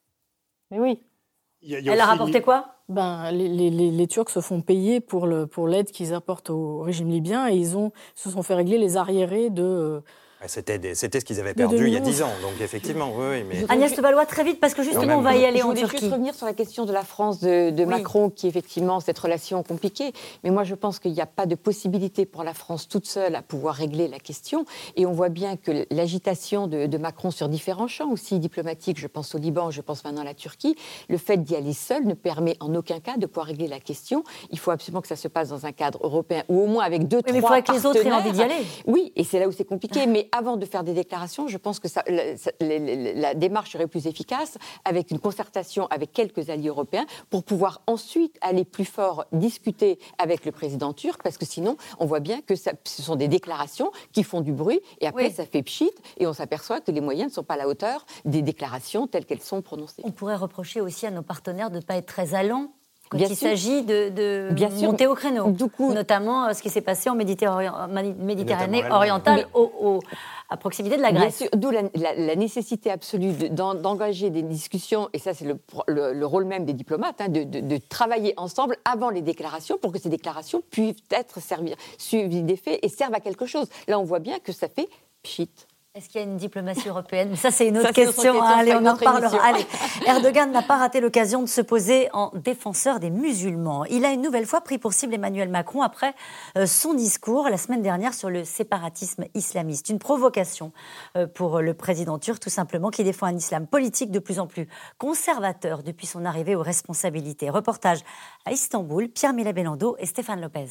Mais oui. Il y a, il y a Elle a aussi rapporté une... quoi ? Ben, les, les, les Turcs se font payer pour, le, pour l'aide qu'ils apportent au régime libyen et ils ont, se sont fait régler les arriérés de... C'était, des, c'était ce qu'ils avaient perdu il y a dix ans, donc effectivement, oui, oui. Mais... Agnès de Valois, très vite, parce que justement, on va y aller je en Turquie. Je voulais juste revenir sur la question de la France de, de oui. Macron, qui est effectivement cette relation compliquée. Mais moi, je pense qu'il n'y a pas de possibilité pour la France toute seule à pouvoir régler la question. Et on voit bien que l'agitation de, de Macron sur différents champs, aussi diplomatiques, je pense au Liban, je pense maintenant à la Turquie, le fait d'y aller seul ne permet en aucun cas de pouvoir régler la question. Il faut absolument que ça se passe dans un cadre européen, ou au moins avec deux, oui, trois partenaires. Mais il faut que les autres aient envie d'y aller. Oui, et c'est là où c'est compliqué. Mais avant de faire des déclarations, je pense que ça, la, la, la, la démarche serait plus efficace avec une concertation avec quelques alliés européens pour pouvoir ensuite aller plus fort discuter avec le président turc, parce que sinon, on voit bien que ça, ce sont des déclarations qui font du bruit et après, oui. ça fait pchit et on s'aperçoit que les moyens ne sont pas à la hauteur des déclarations telles qu'elles sont prononcées. On pourrait reprocher aussi à nos partenaires de ne pas être très allants quand Bien il sûr. s'agit de, de Bien monter sûr. au créneau, Du coup, notamment euh, ce qui s'est passé en Méditerranée, Méditerranée orientale, Mais... au, au, à proximité de la Grèce. Bien sûr, d'où la, la, la nécessité absolue de, d'engager des discussions, et ça c'est le, le, le rôle même des diplomates, hein, de, de, de travailler ensemble avant les déclarations pour que ces déclarations puissent être servir, suivies des faits et servent à quelque chose. Là on voit bien que ça fait pchit. Est-ce qu'il y a une diplomatie européenne ? Ça, c'est une autre ça, question. question. Hein, allez, on en parlera. Allez. Erdogan n'a pas raté l'occasion de se poser en défenseur des musulmans. Il a une nouvelle fois pris pour cible Emmanuel Macron après euh, son discours la semaine dernière sur le séparatisme islamiste. Une provocation euh, pour le président turc, tout simplement, qui défend un islam politique de plus en plus conservateur depuis son arrivée aux responsabilités. Reportage à Istanbul, Pierre-Milet Belando et Stéphane Lopez.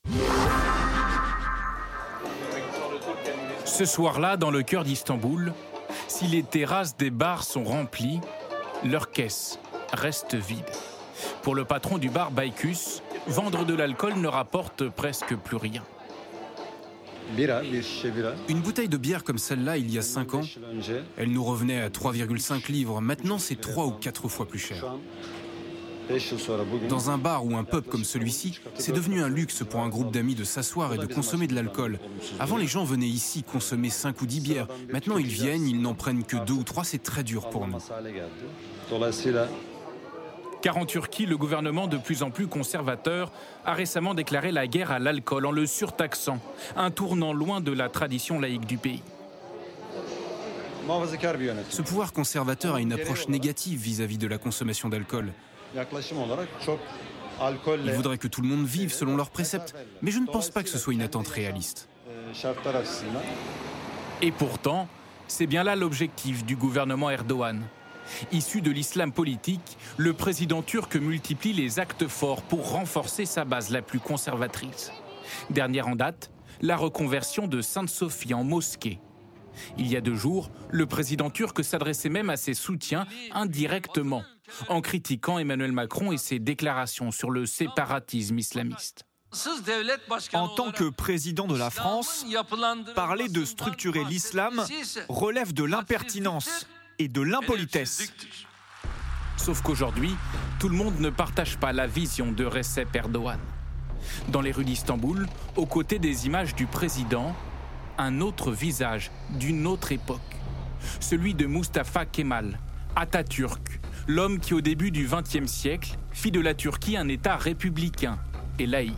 Ce soir-là, dans le cœur d'Istanbul, si les terrasses des bars sont remplies, leurs caisses restent vides. Pour le patron du bar Baykus, vendre de l'alcool ne rapporte presque plus rien. Une bouteille de bière comme celle-là, il y a cinq ans, elle nous revenait à trois virgule cinq livres. Maintenant, c'est trois ou quatre fois plus cher. Dans un bar ou un pub comme celui-ci, c'est devenu un luxe pour un groupe d'amis de s'asseoir et de consommer de l'alcool. Avant, les gens venaient ici consommer cinq ou dix bières. Maintenant, ils viennent, ils n'en prennent que deux ou trois, c'est très dur pour nous. Car en Turquie, le gouvernement de plus en plus conservateur a récemment déclaré la guerre à l'alcool en le surtaxant, un tournant loin de la tradition laïque du pays. Ce pouvoir conservateur a une approche négative vis-à-vis de la consommation d'alcool. Il voudrait que tout le monde vive selon leurs préceptes, mais je ne pense pas que ce soit une attente réaliste. Et pourtant, c'est bien là l'objectif du gouvernement Erdogan. Issu de l'islam politique, le président turc multiplie les actes forts pour renforcer sa base la plus conservatrice. Dernière en date, la reconversion de Sainte-Sophie en mosquée. Il y a deux jours, le président turc s'adressait même à ses soutiens indirectement, en critiquant Emmanuel Macron et ses déclarations sur le séparatisme islamiste. En tant que président de la France, parler de structurer l'islam relève de l'impertinence et de l'impolitesse. Sauf qu'aujourd'hui, tout le monde ne partage pas la vision de Recep Erdogan. Dans les rues d'Istanbul, aux côtés des images du président, un autre visage d'une autre époque. Celui de Mustafa Kemal, Atatürk, l'homme qui au début du vingtième siècle fit de la Turquie un État républicain et laïque.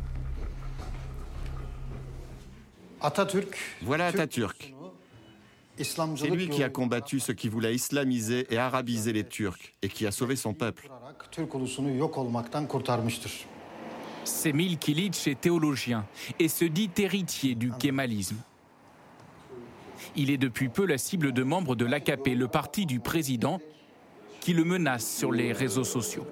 Atatürk. Voilà Atatürk. C'est lui qui a combattu ceux qui voulaient islamiser et arabiser les Turcs et qui a sauvé son peuple. Semil Kilic est théologien et se dit héritier du kémalisme. Il est depuis peu la cible de membres de l'A K P, le parti du président, qui le menace sur les réseaux sociaux.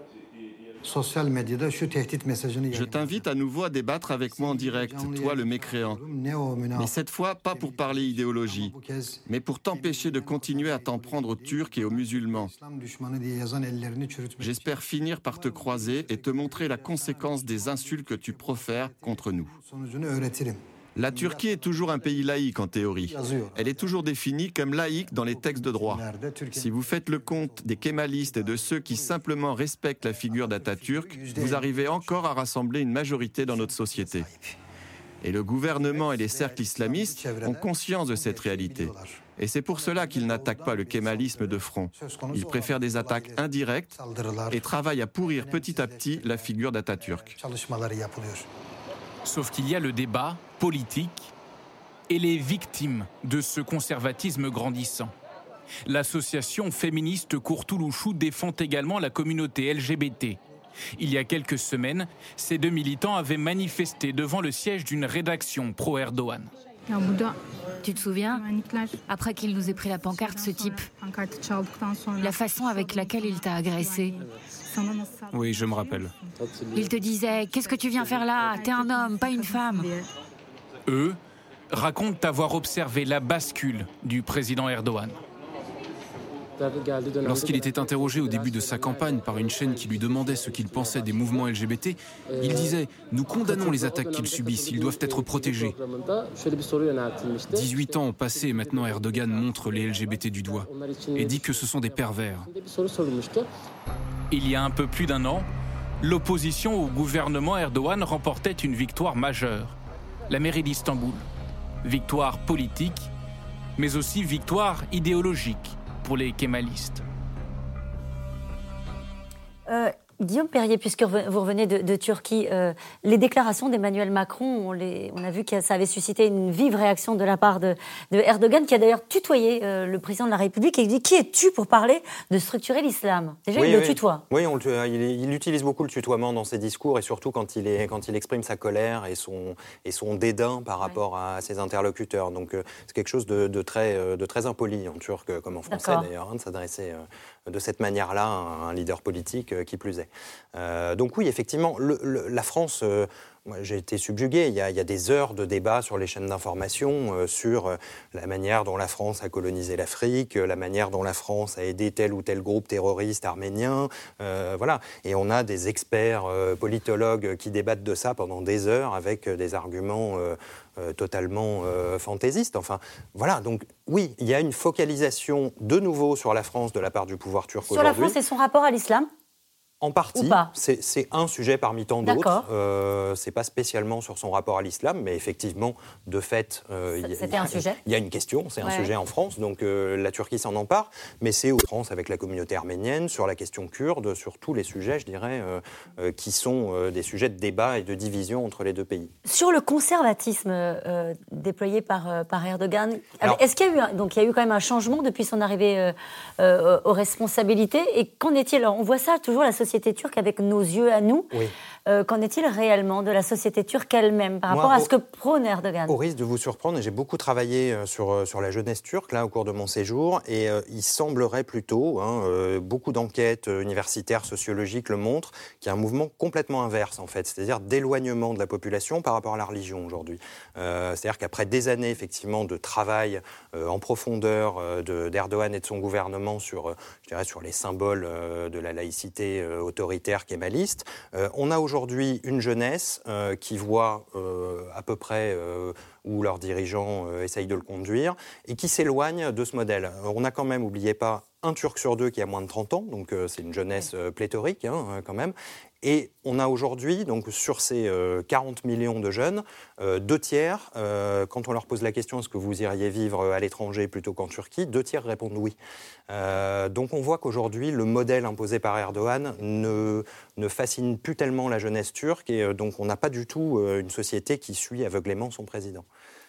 Je t'invite à nouveau à débattre avec moi en direct, toi le mécréant. Mais cette fois, pas pour parler idéologie, mais pour t'empêcher de continuer à t'en prendre aux Turcs et aux musulmans. J'espère finir par te croiser et te montrer la conséquence des insultes que tu profères contre nous. La Turquie est toujours un pays laïque en théorie. Elle est toujours définie comme laïque dans les textes de droit. Si vous faites le compte des kémalistes et de ceux qui simplement respectent la figure d'Atatürk, vous arrivez encore à rassembler une majorité dans notre société. Et le gouvernement et les cercles islamistes ont conscience de cette réalité. Et c'est pour cela qu'ils n'attaquent pas le kémalisme de front. Ils préfèrent des attaques indirectes et travaillent à pourrir petit à petit la figure d'Atatürk. Sauf qu'il y a le débat politique et les victimes de ce conservatisme grandissant. L'association féministe Kurtuluş défend également la communauté L G B T. Il y a quelques semaines, ces deux militants avaient manifesté devant le siège d'une rédaction pro-Erdogan. Tu te souviens? Après qu'il nous ait pris la pancarte, ce type, la façon avec laquelle il t'a agressé. Oui, je me rappelle. Il te disait « Qu'est-ce que tu viens faire là? T'es un homme, pas une femme !» Eux racontent avoir observé la bascule du président Erdogan. Lorsqu'il était interrogé au début de sa campagne par une chaîne qui lui demandait ce qu'il pensait des mouvements L G B T, il disait « Nous condamnons les attaques qu'ils subissent, ils doivent être protégés ». dix-huit ans ont passé et maintenant Erdogan montre les L G B T du doigt et dit que ce sont des pervers. Il y a un peu plus d'un an, l'opposition au gouvernement Erdogan remportait une victoire majeure, la mairie d'Istanbul. Victoire politique, mais aussi victoire idéologique pour les kémalistes. Euh, Guillaume Perrier, puisque vous revenez de, de Turquie, euh, les déclarations d'Emmanuel Macron, on, les, on a vu que ça avait suscité une vive réaction de la part de, de Erdogan, qui a d'ailleurs tutoyé euh, le président de la République et dit « Qui es-tu pour parler de structurer l'islam ?» Déjà, oui, il oui. le tutoie. Oui, on le, il, il utilise beaucoup le tutoiement dans ses discours et surtout quand il, est, quand il exprime sa colère et son, et son dédain par rapport ouais. à ses interlocuteurs. Donc, euh, c'est quelque chose de, de, très, de très impoli en turc comme en français d'ailleurs, hein, de s'adresser euh, de cette manière-là à un leader politique euh, qui plus est. Euh, donc oui, effectivement, le, le, la France, euh, moi, j'ai été subjugué. Il y, a, il y a des heures de débat sur les chaînes d'information euh, sur euh, la manière dont la France a colonisé l'Afrique, euh, la manière dont la France a aidé tel ou tel groupe terroriste arménien. Euh, voilà. Et on a des experts euh, politologues qui débattent de ça pendant des heures avec euh, des arguments euh, euh, totalement euh, fantaisistes. Enfin, voilà. Donc oui, il y a une focalisation de nouveau sur la France de la part du pouvoir turc sur aujourd'hui. Sur la France et son rapport à l'islam ? En partie, c'est, c'est un sujet parmi tant d'autres. Euh, c'est pas spécialement sur son rapport à l'islam, mais effectivement, de fait, euh, il y, y, y a une question. C'est un ouais. sujet en France, donc euh, la Turquie s'en empare. Mais c'est en France avec la communauté arménienne, sur la question kurde, sur tous les sujets, je dirais, euh, euh, qui sont euh, des sujets de débat et de division entre les deux pays. Sur le conservatisme euh, déployé par, euh, par Erdogan, alors, est-ce qu'il y a eu un, donc il y a eu quand même un changement depuis son arrivée euh, euh, aux responsabilités? Et qu'en est-il? Alors, on voit ça toujours la société turque avec nos yeux à nous. Oui. Euh, qu'en est-il réellement de la société turque elle-même par rapport Moi, à ce que prône Erdogan? Au risque de vous surprendre, j'ai beaucoup travaillé sur, sur la jeunesse turque là, au cours de mon séjour et euh, il semblerait plutôt, hein, euh, beaucoup d'enquêtes universitaires, sociologiques le montrent, qu'il y a un mouvement complètement inverse en fait, c'est-à-dire d'éloignement de la population par rapport à la religion aujourd'hui. Euh, c'est-à-dire qu'après des années effectivement de travail euh, en profondeur euh, de, d'Erdogan et de son gouvernement sur, euh, je dirais, sur les symboles euh, de la laïcité euh, autoritaire kémaliste, euh, on a aujourd'hui Aujourd'hui, une jeunesse euh, qui voit euh, à peu près euh, où leurs dirigeants euh, essayent de le conduire et qui s'éloigne de ce modèle. Alors, on a quand même, n'oubliez pas, un Turc sur deux qui a moins de trente ans, donc euh, c'est une jeunesse euh, pléthorique hein, quand même. Et on a aujourd'hui, donc sur ces euh, quarante millions de jeunes, euh, deux tiers, euh, quand on leur pose la question est-ce que vous iriez vivre à l'étranger plutôt qu'en Turquie, deux tiers répondent oui. Euh, donc on voit qu'aujourd'hui, le modèle imposé par Erdogan ne, ne fascine plus tellement la jeunesse turque et euh, donc on n'a pas du tout euh, une société qui suit aveuglément son président.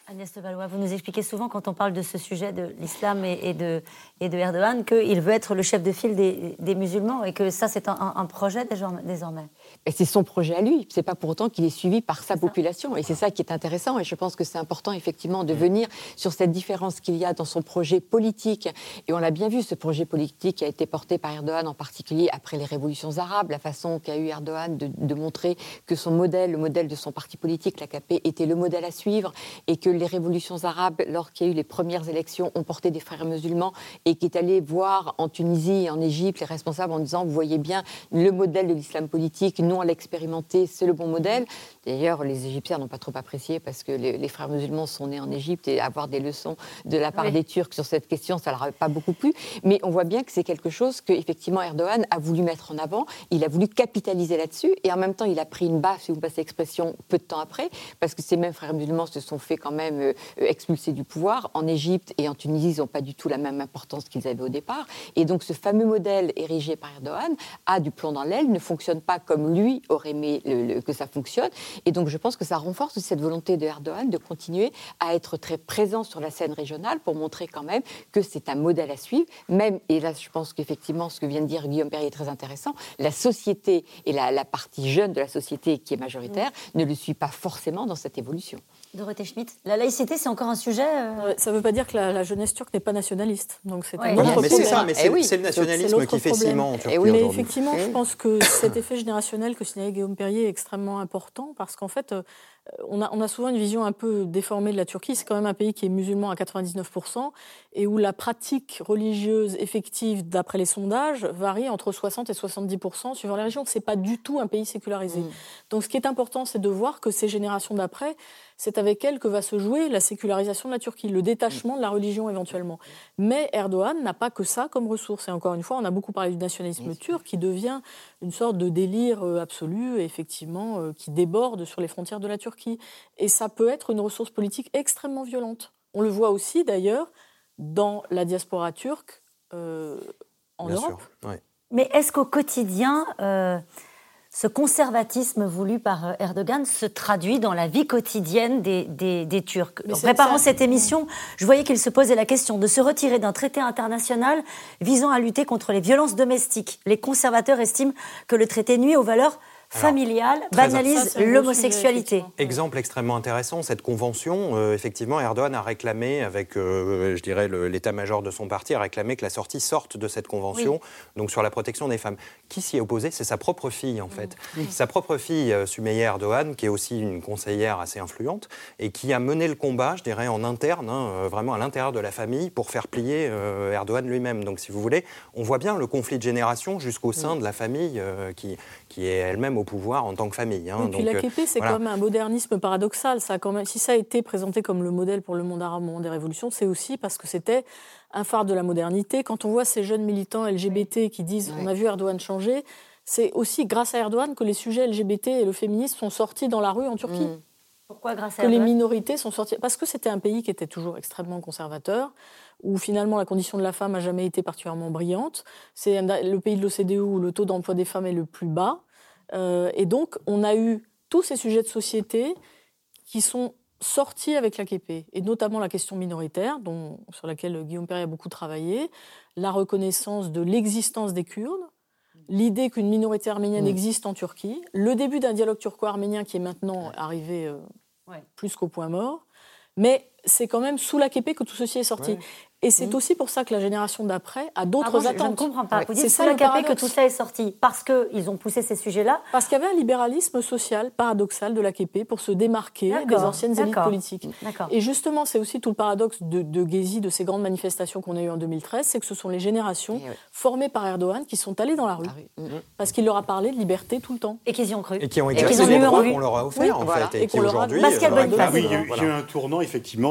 Agnès Levallois, vous nous expliquez souvent quand on parle de ce sujet de l'islam et, et, de, et de Erdogan qu'il veut être le chef de file des, des musulmans et que ça c'est un, un projet désormais. Et c'est son projet à lui, c'est pas pour autant qu'il est suivi par sa population et c'est ça qui est intéressant et je pense que c'est important effectivement de venir sur cette différence qu'il y a dans son projet politique et on l'a bien vu, ce projet politique qui a été porté par Erdogan en particulier après les révolutions arabes, la façon qu'a eu Erdogan de, de montrer que son modèle, le modèle de son parti politique, l'A K P, était le modèle à suivre et que les révolutions arabes, lorsqu'il y a eu les premières élections, ont porté des frères musulmans et qui est allé voir en Tunisie et en Égypte les responsables en disant, vous voyez bien, le modèle de l'islam politique, nous on l'a expérimenté, c'est le bon modèle. D'ailleurs, les Égyptiens n'ont pas trop apprécié parce que les, les frères musulmans sont nés en Égypte et avoir des leçons de la part oui. des Turcs sur cette question, ça ne leur a pas beaucoup plu. Mais on voit bien que c'est quelque chose qu'effectivement Erdogan a voulu mettre en avant, il a voulu capitaliser là-dessus et en même temps il a pris une baffe, si vous passez l'expression, peu de temps après, parce que ces mêmes frères musulmans se sont fait quand même euh, expulser du pouvoir. En Égypte et en Tunisie, ils n'ont pas du tout la même importance qu'ils avaient au départ. Et donc ce fameux modèle érigé par Erdogan a du plomb dans l'aile, ne fonctionne pas comme lui aurait aimé le, le, que ça fonctionne. Et donc je pense que ça renforce aussi cette volonté de Erdogan de continuer à être très présent sur la scène régionale pour montrer quand même que c'est un modèle à suivre. Même, et là je pense qu'effectivement ce que vient de dire Guillaume Perrier est très intéressant, la société et la, la partie jeune de la société qui est majoritaire mmh. ne le suit pas forcément dans cette évolution. Dorothée Schmitt, la laïcité c'est encore un sujet euh... Ça ne veut pas dire que la, la jeunesse turque n'est pas nationaliste. Donc c'est ouais. un autre non, mais problème. c'est ça, mais c'est, eh oui. c'est le nationalisme c'est qui fait problème. ciment en Turquie eh oui. Mais aujourd'hui. effectivement, je pense que cet effet générationnel que signalait Guillaume Perrier est extrêmement important parce qu'en fait, on a, on a souvent une vision un peu déformée de la Turquie. C'est quand même un pays qui est musulman à quatre-vingt-dix-neuf pour cent et où la pratique religieuse effective, d'après les sondages, varie entre soixante et soixante-dix pour cent suivant les régions. C'est pas du tout un pays sécularisé. Mmh. Donc ce qui est important, c'est de voir que ces générations d'après, c'est avec elles que va se jouer la sécularisation de la Turquie, le détachement de la religion éventuellement. Mais Erdogan n'a pas que ça comme ressource. Et encore une fois, on a beaucoup parlé du nationalisme turc qui devient une sorte de délire absolu, effectivement, qui déborde sur les frontières de la Turquie. Et ça peut être une ressource politique extrêmement violente. On le voit aussi, d'ailleurs, dans la diaspora turque euh, en Bien Europe. Sûr, ouais. Mais est-ce qu'au quotidien... Euh... ce conservatisme voulu par Erdogan se traduit dans la vie quotidienne des, des, des Turcs. En préparant ça. cette émission, je voyais qu'il se posait la question de se retirer d'un traité international visant à lutter contre les violences domestiques. Les conservateurs estiment que le traité nuit aux valeurs familiale, banalise l'homosexualité. Sujet, Exemple extrêmement intéressant, cette convention, euh, effectivement, Erdogan a réclamé, avec, euh, je dirais, le, l'état-major de son parti, a réclamé que la sortie sorte de cette convention, oui. donc sur la protection des femmes. Qui s'y est opposé ? C'est sa propre fille, en fait. Oui. Sa propre fille, euh, Sümeyye Erdogan, qui est aussi une conseillère assez influente, et qui a mené le combat, je dirais, en interne, hein, euh, vraiment à l'intérieur de la famille, pour faire plier euh, Erdogan lui-même. Donc, si vous voulez, on voit bien le conflit de génération jusqu'au sein oui. de la famille, euh, qui, qui est elle-même au pouvoir en tant que famille. Hein. Et puis l'A K P, c'est voilà. quand même un modernisme paradoxal. Ça a quand même, si ça a été présenté comme le modèle pour le monde arabe au moment des révolutions, c'est aussi parce que c'était un phare de la modernité. Quand on voit ces jeunes militants L G B T qui disent ouais. « on a vu Erdogan changer », c'est aussi grâce à Erdogan que les sujets L G B T et le féminisme sont sortis dans la rue en Turquie. Mmh. Pourquoi grâce à que Erdogan ? Les minorités sont sorties. Parce que c'était un pays qui était toujours extrêmement conservateur, où finalement la condition de la femme n'a jamais été particulièrement brillante. C'est le pays de l'O C D E où le taux d'emploi des femmes est le plus bas. Euh, et donc, on a eu tous ces sujets de société qui sont sortis avec l'A K P, et notamment la question minoritaire, dont, sur laquelle Guillaume Perrier a beaucoup travaillé, la reconnaissance de l'existence des Kurdes, l'idée qu'une minorité arménienne mmh. existe en Turquie, le début d'un dialogue turco-arménien qui est maintenant arrivé euh, ouais. plus qu'au point mort, mais c'est quand même sous l'A K P que tout ceci est sorti. Ouais. Et c'est mmh. aussi pour ça que la génération d'après a d'autres Pardon, attentes. Je ne comprends pas. Ouais. Vous dites c'est sous l'A K P que tout ça est sorti parce qu'ils ont poussé ces sujets-là ? Parce qu'il y avait un libéralisme social paradoxal de l'A K P pour se démarquer D'accord. des anciennes élites D'accord. politiques. D'accord. Et justement, c'est aussi tout le paradoxe de, de Gezi, de ces grandes manifestations qu'on a eues en deux mille treize, c'est que ce sont les générations oui. formées par Erdogan qui sont allées dans la rue. Ah oui. mmh. Parce qu'il leur a parlé de liberté tout le temps. Et qu'ils y ont cru. Et qui ont exercé les droits qu'on leur a offerts, oui, en voilà. fait. Et, et qui aujourd'hui... Pascal Boniface. Ah oui, il y a eu un tournant, effectivement.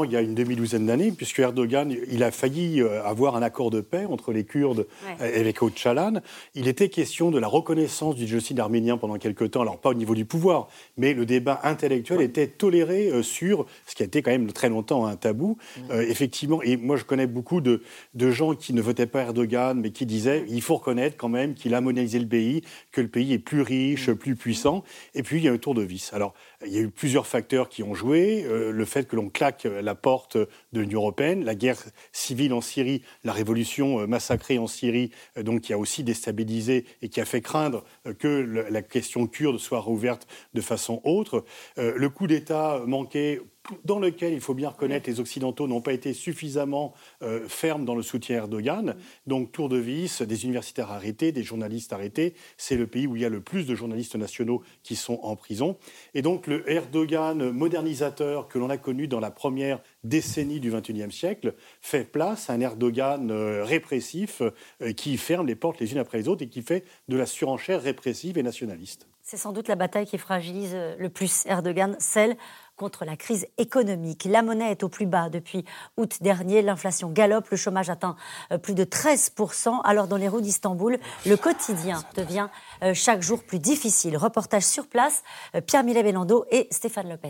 maintenant il y a une demi-douzaine d'années, puisque Erdogan, il a failli avoir un accord de paix entre les Kurdes ouais. et les Öcalan. Il était question de la reconnaissance du génocide arménien pendant quelque temps, alors pas au niveau du pouvoir, mais le débat intellectuel ouais. était toléré euh, sur ce qui a été quand même très longtemps un tabou. Mmh. Euh, effectivement, et moi je connais beaucoup de, de gens qui ne votaient pas Erdogan, mais qui disaient il faut reconnaître quand même qu'il a mondialisé le pays, que le pays est plus riche, mmh. plus puissant. Et puis il y a un tour de vis. Alors il y a eu plusieurs facteurs qui ont joué. Euh, le fait que l'on claque la porte de l'Union européenne, la guerre civile en Syrie, la révolution euh, massacrée en Syrie, euh, donc qui a aussi déstabilisé et qui a fait craindre euh, que le, la question kurde soit rouverte de façon autre. Euh, le coup d'État manqué, dans lequel, il faut bien reconnaître, les Occidentaux n'ont pas été suffisamment euh, fermes dans le soutien à Erdogan. Donc, tour de vis, des universitaires arrêtés, des journalistes arrêtés. C'est le pays où il y a le plus de journalistes nationaux qui sont en prison. Et donc, le Erdogan modernisateur que l'on a connu dans la première décennie du vingt et unième siècle fait place à un Erdogan euh, répressif euh, qui ferme les portes les unes après les autres et qui fait de la surenchère répressive et nationaliste. C'est sans doute la bataille qui fragilise le plus Erdogan, celle contre la crise économique. La monnaie est au plus bas depuis août dernier. L'inflation galope, le chômage atteint plus de treize pour cent. Alors dans les rues d'Istanbul, le quotidien devient chaque jour plus difficile. Reportage sur place, Pierre-Millet Belando et Stéphane Lopez.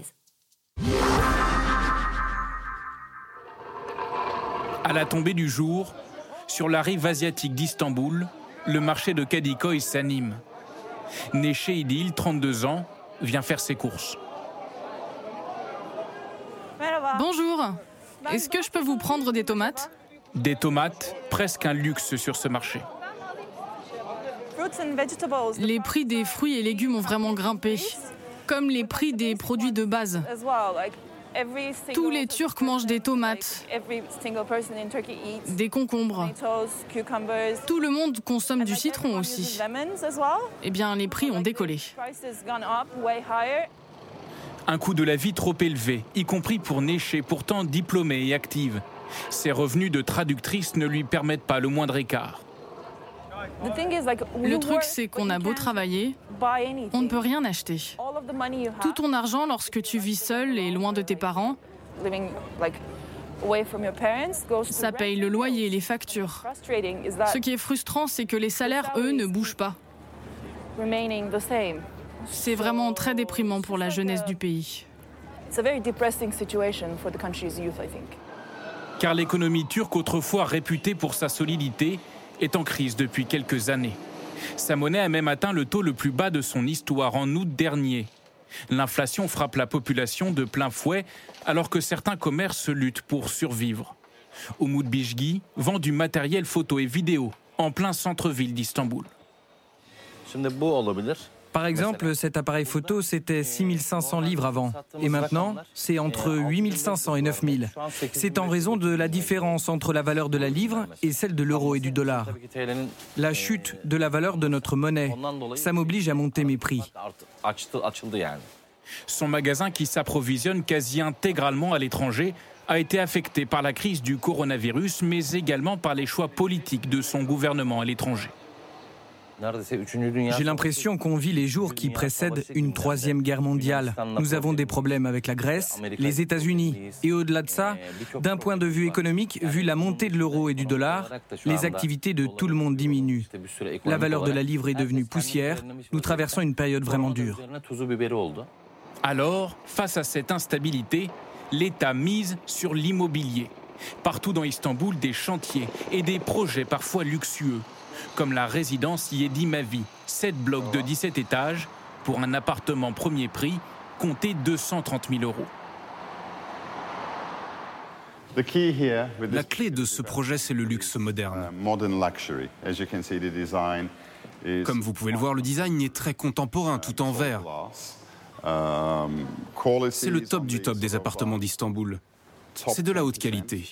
À la tombée du jour, sur la rive asiatique d'Istanbul, le marché de Kadıköy s'anime. Neşe İdil, trente-deux ans, vient faire ses courses. Bonjour, est-ce que je peux vous prendre des tomates ? Des tomates, presque un luxe sur ce marché. Les prix des fruits et légumes ont vraiment grimpé, comme les prix des produits de base. Tous les Turcs mangent des tomates, des concombres. Tout le monde consomme du citron aussi. Eh bien, les prix ont décollé. Un coût de la vie trop élevé, y compris pour Neşe, pourtant diplômée et active. Ses revenus de traductrice ne lui permettent pas le moindre écart. Le truc, c'est qu'on a beau travailler, on ne peut rien acheter. Tout ton argent, lorsque tu vis seul et loin de tes parents, ça paye le loyer, les factures. Ce qui est frustrant, c'est que les salaires, eux, ne bougent pas. C'est vraiment très déprimant pour la jeunesse du pays. Car l'économie turque, autrefois réputée pour sa solidité, est en crise depuis quelques années. Sa monnaie a même atteint le taux le plus bas de son histoire en août dernier. L'inflation frappe la population de plein fouet alors que certains commerces luttent pour survivre. Umut Bijgi vend du matériel photo et vidéo en plein centre-ville d'Istanbul. Par exemple, cet appareil photo, c'était six mille cinq cents livres avant. Et maintenant, c'est entre huit mille cinq cents et neuf mille. C'est en raison de la différence entre la valeur de la livre et celle de l'euro et du dollar. La chute de la valeur de notre monnaie, ça m'oblige à monter mes prix. Son magasin, qui s'approvisionne quasi intégralement à l'étranger, a été affecté par la crise du coronavirus, mais également par les choix politiques de son gouvernement à l'étranger. J'ai l'impression qu'on vit les jours qui précèdent une troisième guerre mondiale. Nous avons des problèmes avec la Grèce, les États-Unis. Et au-delà de ça, d'un point de vue économique, vu la montée de l'euro et du dollar, les activités de tout le monde diminuent. La valeur de la livre est devenue poussière. Nous traversons une période vraiment dure. Alors, face à cette instabilité, l'État mise sur l'immobilier. Partout dans Istanbul, des chantiers et des projets parfois luxueux, comme la résidence Yedi Mavi, sept blocs de dix-sept étages, pour un appartement premier prix, compté deux cent trente mille euros. La clé de ce projet, c'est le luxe moderne. Comme vous pouvez le voir, le design est très contemporain, tout en verre. C'est le top du top des appartements d'Istanbul. C'est de la haute qualité.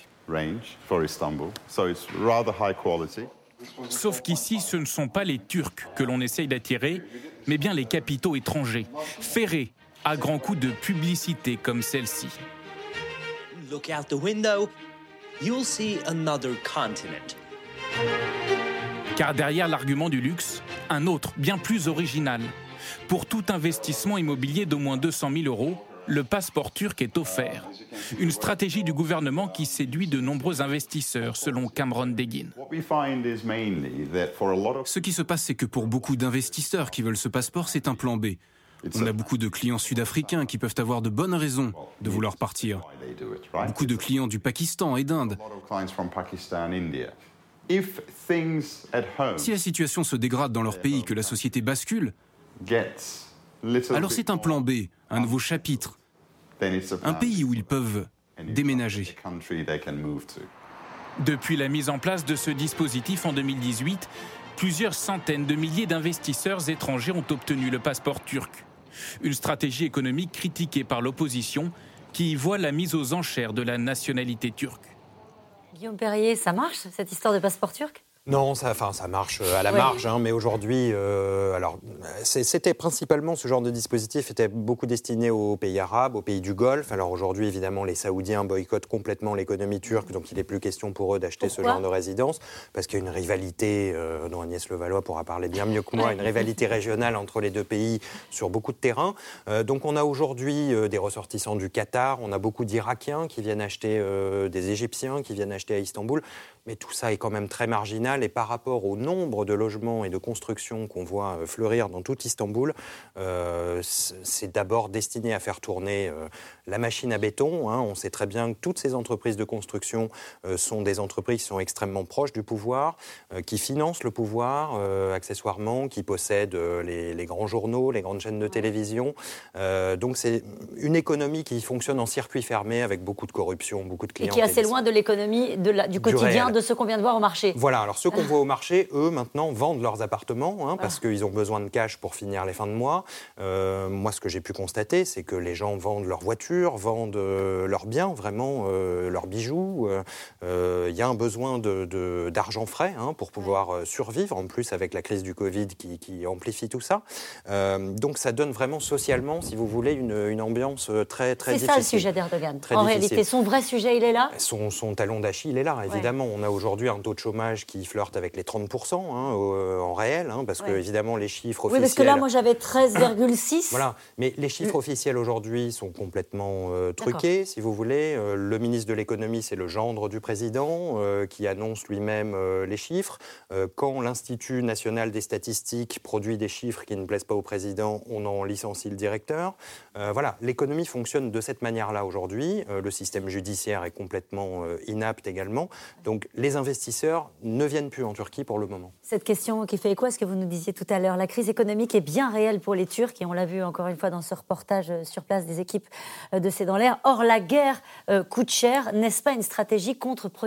Sauf qu'ici, ce ne sont pas les Turcs que l'on essaye d'attirer, mais bien les capitaux étrangers, ferrés à grands coups de publicité comme celle-ci. Look out the window, you'll see another continent. Car derrière l'argument du luxe, un autre, bien plus original. Pour tout investissement immobilier d'au moins deux cent mille euros, le passeport turc est offert. Une stratégie du gouvernement qui séduit de nombreux investisseurs, selon Cameron Deggin. Ce qui se passe, c'est que pour beaucoup d'investisseurs qui veulent ce passeport, c'est un plan B. On a beaucoup de clients sud-africains qui peuvent avoir de bonnes raisons de vouloir partir. Beaucoup de clients du Pakistan et d'Inde. Si la situation se dégrade dans leur pays, que la société bascule, alors c'est un plan B, un nouveau chapitre, un pays où ils peuvent déménager. Depuis la mise en place de ce dispositif en deux mille dix-huit, plusieurs centaines de milliers d'investisseurs étrangers ont obtenu le passeport turc. Une stratégie économique critiquée par l'opposition qui y voit la mise aux enchères de la nationalité turque. Guillaume Perrier, ça marche, cette histoire de passeport turc ? Non, ça, enfin, ça marche à la ouais. marge, hein, mais aujourd'hui, euh, alors, c'était principalement ce genre de dispositif était beaucoup destiné aux pays arabes, aux pays du Golfe. Alors aujourd'hui, évidemment, les Saoudiens boycottent complètement l'économie turque, donc il n'est plus question pour eux d'acheter ce genre de résidence, parce qu'il y a une rivalité, euh, dont Agnès Levallois pourra parler bien mieux que moi, une rivalité régionale entre les deux pays sur beaucoup de terrains. Euh, donc on a aujourd'hui euh, des ressortissants du Qatar, on a beaucoup d'Irakiens qui viennent acheter, euh, des Égyptiens qui viennent acheter à Istanbul. Mais tout ça est quand même très marginal et par rapport au nombre de logements et de constructions qu'on voit fleurir dans tout Istanbul, euh, c'est d'abord destiné à faire tourner euh, la machine à béton. Hein. On sait très bien que toutes ces entreprises de construction euh, sont des entreprises qui sont extrêmement proches du pouvoir, euh, qui financent le pouvoir euh, accessoirement, qui possèdent euh, les, les grands journaux, les grandes chaînes de télévision. Euh, donc c'est une économie qui fonctionne en circuit fermé avec beaucoup de corruption, beaucoup de clients. Et qui est assez loin de l'économie, de la, du quotidien de ceux qu'on vient de voir au marché. Voilà, alors ceux qu'on voit au marché, eux, maintenant, vendent leurs appartements hein, parce ah. qu'ils ont besoin de cash pour finir les fins de mois. Euh, moi, ce que j'ai pu constater, c'est que les gens vendent leurs voitures, vendent euh, leurs biens, vraiment, euh, leurs bijoux. Il euh, y a un besoin de, de, d'argent frais hein, pour pouvoir euh, survivre, en plus avec la crise du Covid qui, qui amplifie tout ça. Euh, donc ça donne vraiment socialement, si vous voulez, une, une ambiance très, très difficile. C'est ça le sujet d'Erdogan. Très en difficile. réalité, son vrai sujet, il est là. Son, son talon d'Achille, il est là, évidemment. Ouais. On a aujourd'hui un taux de chômage qui flirte avec les trente pour cent hein, en réel, hein, parce ouais. que évidemment les chiffres officiels... Oui, parce que là, moi j'avais treize virgule six. Voilà, mais les chiffres officiels aujourd'hui sont complètement euh, truqués, si vous voulez. Euh, le ministre de l'économie, c'est le gendre du président, euh, qui annonce lui-même euh, les chiffres. Euh, quand l'Institut national des statistiques produit des chiffres qui ne plaisent pas au président, on en licencie le directeur. Euh, voilà, l'économie fonctionne de cette manière-là aujourd'hui. Euh, le système judiciaire est complètement euh, inapte également. Donc les investisseurs ne viennent plus en Turquie pour le moment. Cette question qui fait écho à ce que vous nous disiez tout à l'heure, la crise économique est bien réelle pour les Turcs et on l'a vu encore une fois dans ce reportage sur place des équipes de C'est dans l'air. Or, la guerre euh, coûte cher, n'est-ce pas une stratégie contre-productive ?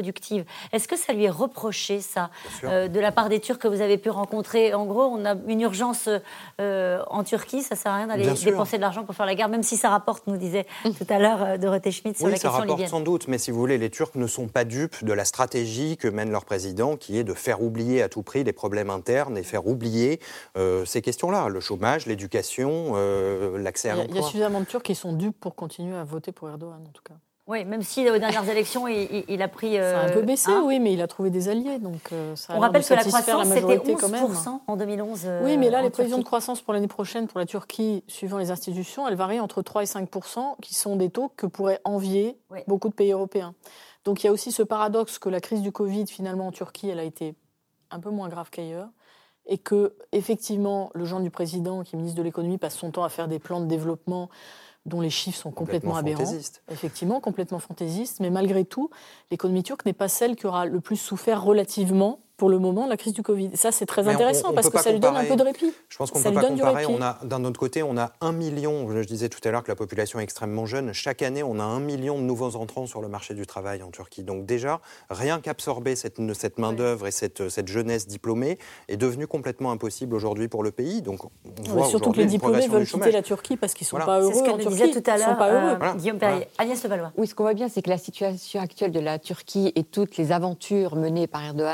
Est-ce que ça lui est reproché, ça, euh, de la part des Turcs que vous avez pu rencontrer ? En gros, on a une urgence euh, en Turquie, ça ne sert à rien d'aller dépenser de l'argent pour faire la guerre, même si ça rapporte, nous disait tout à l'heure euh, Dorothée Schmidt sur oui, la question libyenne. Oui, ça rapporte sans doute, mais si vous voulez, les Turcs ne sont pas dupes de la stratégie que mène leur président, qui est de faire oublier à tout prix les problèmes internes et faire oublier euh, ces questions-là, le chômage, l'éducation, euh, l'accès à l'emploi. Il y a suffisamment de Turcs qui sont dupes pour continuer à voter pour Erdogan, en tout cas. Oui, même si aux dernières élections, il, il, il a pris... Euh, ça a un peu baissé, hein. Oui, mais il a trouvé des alliés, donc euh, ça a On rappelle que la croissance, la c'était onze pour cent en deux mille onze. Euh, oui, mais là, les prévisions de croissance pour l'année prochaine, pour la Turquie, suivant les institutions, elles varient entre trois et cinq pour cent, qui sont des taux que pourraient envier oui. beaucoup de pays européens. Donc il y a aussi ce paradoxe que la crise du Covid, finalement, en Turquie, elle a été un peu moins grave qu'ailleurs, et que, effectivement, le genre du président, qui est ministre de l'économie, passe son temps à faire des plans de développement dont les chiffres sont complètement, complètement aberrants. Effectivement, complètement fantaisistes. Mais malgré tout, l'économie turque n'est pas celle qui aura le plus souffert relativement, pour le moment, la crise du Covid. Et ça, c'est très mais intéressant, on, on parce que ça lui donne un peu de répit. Je pense qu'on ne peut pas comparer. On a, d'un autre côté, on a un million, je disais tout à l'heure que la population est extrêmement jeune. Chaque année, on a un million de nouveaux entrants sur le marché du travail en Turquie. Donc déjà, rien qu'absorber cette, cette main-d'œuvre et cette, cette jeunesse diplômée est devenu complètement impossible aujourd'hui pour le pays. Donc, on voit surtout que les diplômés veulent quitter la Turquie parce qu'ils ne sont voilà. pas heureux. C'est ce qu'on disait tout à l'heure, euh, voilà. Guillaume Perrier. Voilà. Agnès Levallois. Oui, ce qu'on voit bien, c'est que la situation actuelle de la Turquie et toutes les aventures menées par Erdogan dans la, dans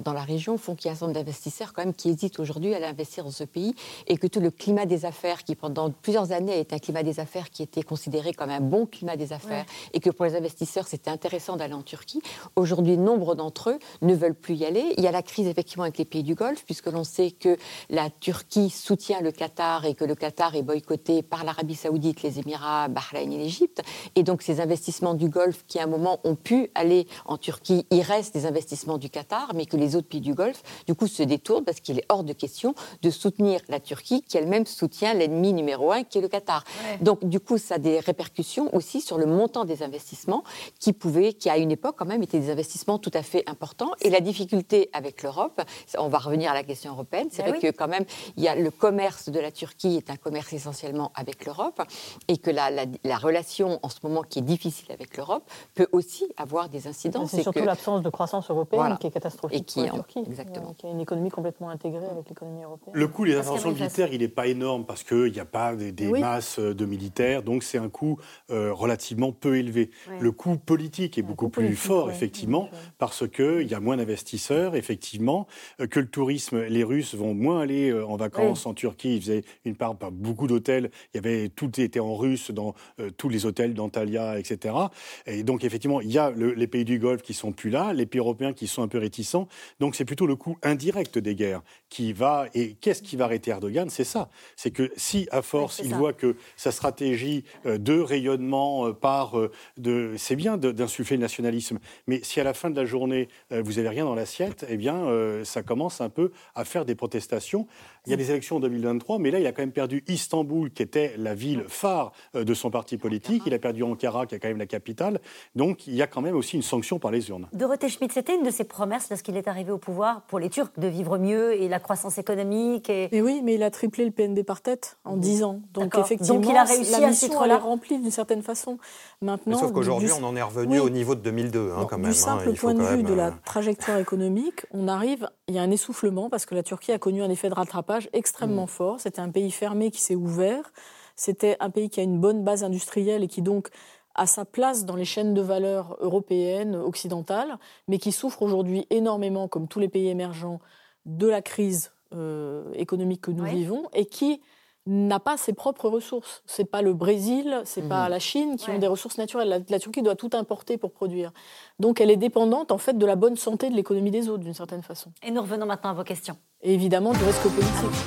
dans la région font qu'il y a un certain nombre d'investisseurs quand même qui hésitent aujourd'hui à aller investir dans ce pays et que tout le climat des affaires qui pendant plusieurs années est un climat des affaires qui était considéré comme un bon climat des affaires ouais. et que pour les investisseurs c'était intéressant d'aller en Turquie. Aujourd'hui, nombre d'entre eux ne veulent plus y aller. Il y a la crise effectivement avec les pays du Golfe puisque l'on sait que la Turquie soutient le Qatar et que le Qatar est boycotté par l'Arabie Saoudite, les Émirats, Bahreïn et l'Égypte. Et donc ces investissements du Golfe qui à un moment ont pu aller en Turquie, il reste des investissements du Qatar, mais que les autres pays du Golfe, du coup, se détournent parce qu'il est hors de question de soutenir la Turquie qui elle-même soutient l'ennemi numéro un qui est le Qatar. Ouais. Donc du coup, ça a des répercussions aussi sur le montant des investissements qui pouvaient, qui à une époque quand même étaient des investissements tout à fait importants. Et la difficulté avec l'Europe, on va revenir à la question européenne, c'est ben vrai oui. que quand même, il y a le commerce de la Turquie est un commerce essentiellement avec l'Europe et que la, la, la relation en ce moment qui est difficile avec l'Europe peut aussi avoir des incidences. C'est, c'est surtout que, l'absence de croissance européenne voilà. qui est catastrophique et qui pour la Turquie, exactement. Euh, qui a une économie complètement intégrée avec l'économie européenne. Le coût des interventions militaires, il n'est pas énorme parce qu'il n'y a pas des, des oui. masses de militaires, donc c'est un coût euh, relativement peu élevé. Ouais. Le coût politique est beaucoup plus politique, fort, ouais. effectivement, ouais. parce qu'il y a moins d'investisseurs, effectivement, euh, que le tourisme, les Russes vont moins aller euh, en vacances ouais. en Turquie. Ils faisaient une part, pas beaucoup d'hôtels, il y avait, tout était en russe dans euh, tous les hôtels d'Antalya, et cetera. Et donc, effectivement, il y a le, les pays du Golfe qui sont plus là, les pays européens qui sont un peu réticents. Donc, c'est plutôt le coût indirect des guerres qui va... Et qu'est-ce qui va arrêter Erdogan ? C'est ça. C'est que si, à force, oui, il ça. voit que sa stratégie de rayonnement par... De, c'est bien de, d'insuffler le nationalisme, mais si à la fin de la journée, vous n'avez rien dans l'assiette, eh bien, ça commence un peu à faire des protestations. Il y a des élections en deux mille vingt-trois, mais là, il a quand même perdu Istanbul, qui était la ville phare de son parti politique. Il a perdu Ankara, qui est quand même la capitale. Donc, il y a quand même aussi une sanction par les urnes. Dorothée Schmidt, c'était une de ses promesses lorsqu'il est arrivé au pouvoir pour les Turcs de vivre mieux et la croissance économique. Et... Mais oui, mais il a triplé le P N B par tête en mmh. dix ans. Donc, D'accord. effectivement, Donc, il a réussi la à ce titre-là. Elle est remplie d'une certaine façon. Maintenant, mais sauf qu'aujourd'hui, du... on en est revenu oui. au niveau de deux mille deux, hein, bon, quand même. Du simple hein, point de vue même... de la trajectoire économique, on arrive... Il y a un essoufflement parce que la Turquie a connu un effet de rattrapage extrêmement mmh. fort. C'était un pays fermé qui s'est ouvert. C'était un pays qui a une bonne base industrielle et qui donc a sa place dans les chaînes de valeur européennes, occidentales, mais qui souffre aujourd'hui énormément, comme tous les pays émergents, de la crise euh, économique que nous oui. vivons et qui n'a pas ses propres ressources. C'est pas le Brésil, c'est mmh. pas la Chine qui ouais. ont des ressources naturelles. La, la Turquie doit tout importer pour produire. Donc elle est dépendante en fait de la bonne santé de l'économie des autres d'une certaine façon. Et nous revenons maintenant à vos questions. Et évidemment du risque politique.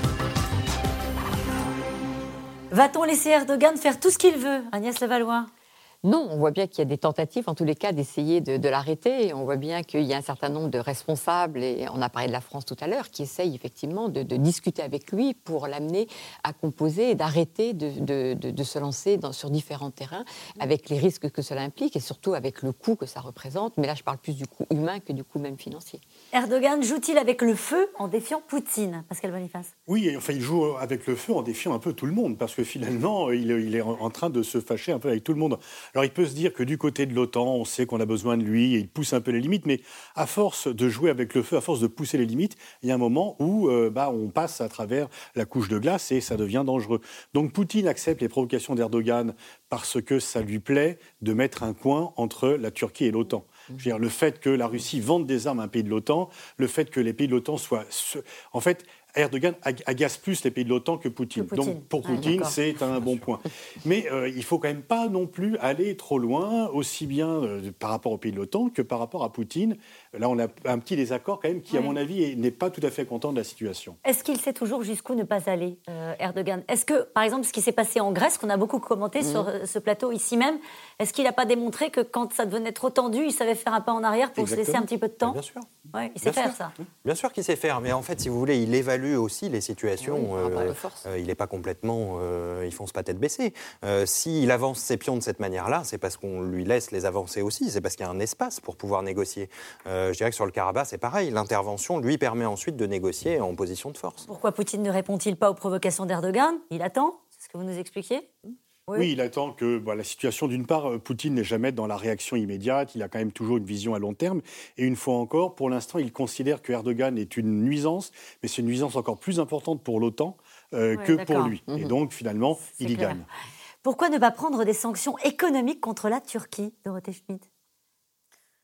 Va-t-on laisser Erdogan faire tout ce qu'il veut, Agnès Levallois ? Non, on voit bien qu'il y a des tentatives, en tous les cas, d'essayer de, de l'arrêter. On voit bien qu'il y a un certain nombre de responsables, et on a parlé de la France tout à l'heure, qui essayent effectivement de, de discuter avec lui pour l'amener à composer et d'arrêter de, de, de, de se lancer dans, sur différents terrains, avec les risques que cela implique et surtout avec le coût que ça représente. Mais là, je parle plus du coût humain que du coût même financier. Erdogan joue-t-il avec le feu en défiant Poutine, Pascal Boniface ? Oui, enfin, il joue avec le feu en défiant un peu tout le monde, parce que finalement, il, il est en train de se fâcher un peu avec tout le monde. Alors, il peut se dire que du côté de l'OTAN, on sait qu'on a besoin de lui et il pousse un peu les limites, mais à force de jouer avec le feu, à force de pousser les limites, il y a un moment où euh, bah, on passe à travers la couche de glace et ça devient dangereux. Donc Poutine accepte les provocations d'Erdogan parce que ça lui plaît de mettre un coin entre la Turquie et l'OTAN. Je veux dire, le fait que la Russie vende des armes à un pays de l'OTAN, le fait que les pays de l'OTAN soient... En fait, Erdogan agace plus les pays de l'OTAN que Poutine. Que Poutine. Donc, pour Poutine, ah, c'est un bon point. Mais euh, il ne faut quand même pas non plus aller trop loin, aussi bien euh, par rapport aux pays de l'OTAN que par rapport à Poutine. Là, on a un petit désaccord quand même qui, oui. à mon avis, n'est pas tout à fait content de la situation. Est-ce qu'il sait toujours jusqu'où ne pas aller, euh, Erdogan ? Est-ce que, par exemple, ce qui s'est passé en Grèce, qu'on a beaucoup commenté mmh. sur euh, ce plateau ici même, est-ce qu'il n'a pas démontré que quand ça devenait trop tendu, il savait faire un pas en arrière pour Exactement. se laisser un petit peu de temps ? Bien sûr. Ouais, il sait bien faire sûr. ça. Bien sûr qu'il sait faire, mais en fait, si vous voulez, il évalue aussi les situations. Oui, euh, euh, il n'est pas complètement, euh, il fonce pas tête baissée. Euh, S'il avance ses pions de cette manière-là, c'est parce qu'on lui laisse les avancer aussi. C'est parce qu'il y a un espace pour pouvoir négocier. Euh, je dirais que sur le Karabakh, c'est pareil. L'intervention lui permet ensuite de négocier en position de force. Pourquoi Poutine ne répond-il pas aux provocations d'Erdogan ? Il attend. C'est ce que vous nous expliquiez ? Oui. oui, il attend que bah, la situation, d'une part, Poutine n'est jamais dans la réaction immédiate, il a quand même toujours une vision à long terme, et une fois encore, pour l'instant, il considère que Erdogan est une nuisance, mais c'est une nuisance encore plus importante pour l'OTAN euh, oui, que d'accord. pour lui. Mmh. Et donc, finalement, c'est il y clair. gagne. Pourquoi ne pas prendre des sanctions économiques contre la Turquie, Dorothée Schmidt ?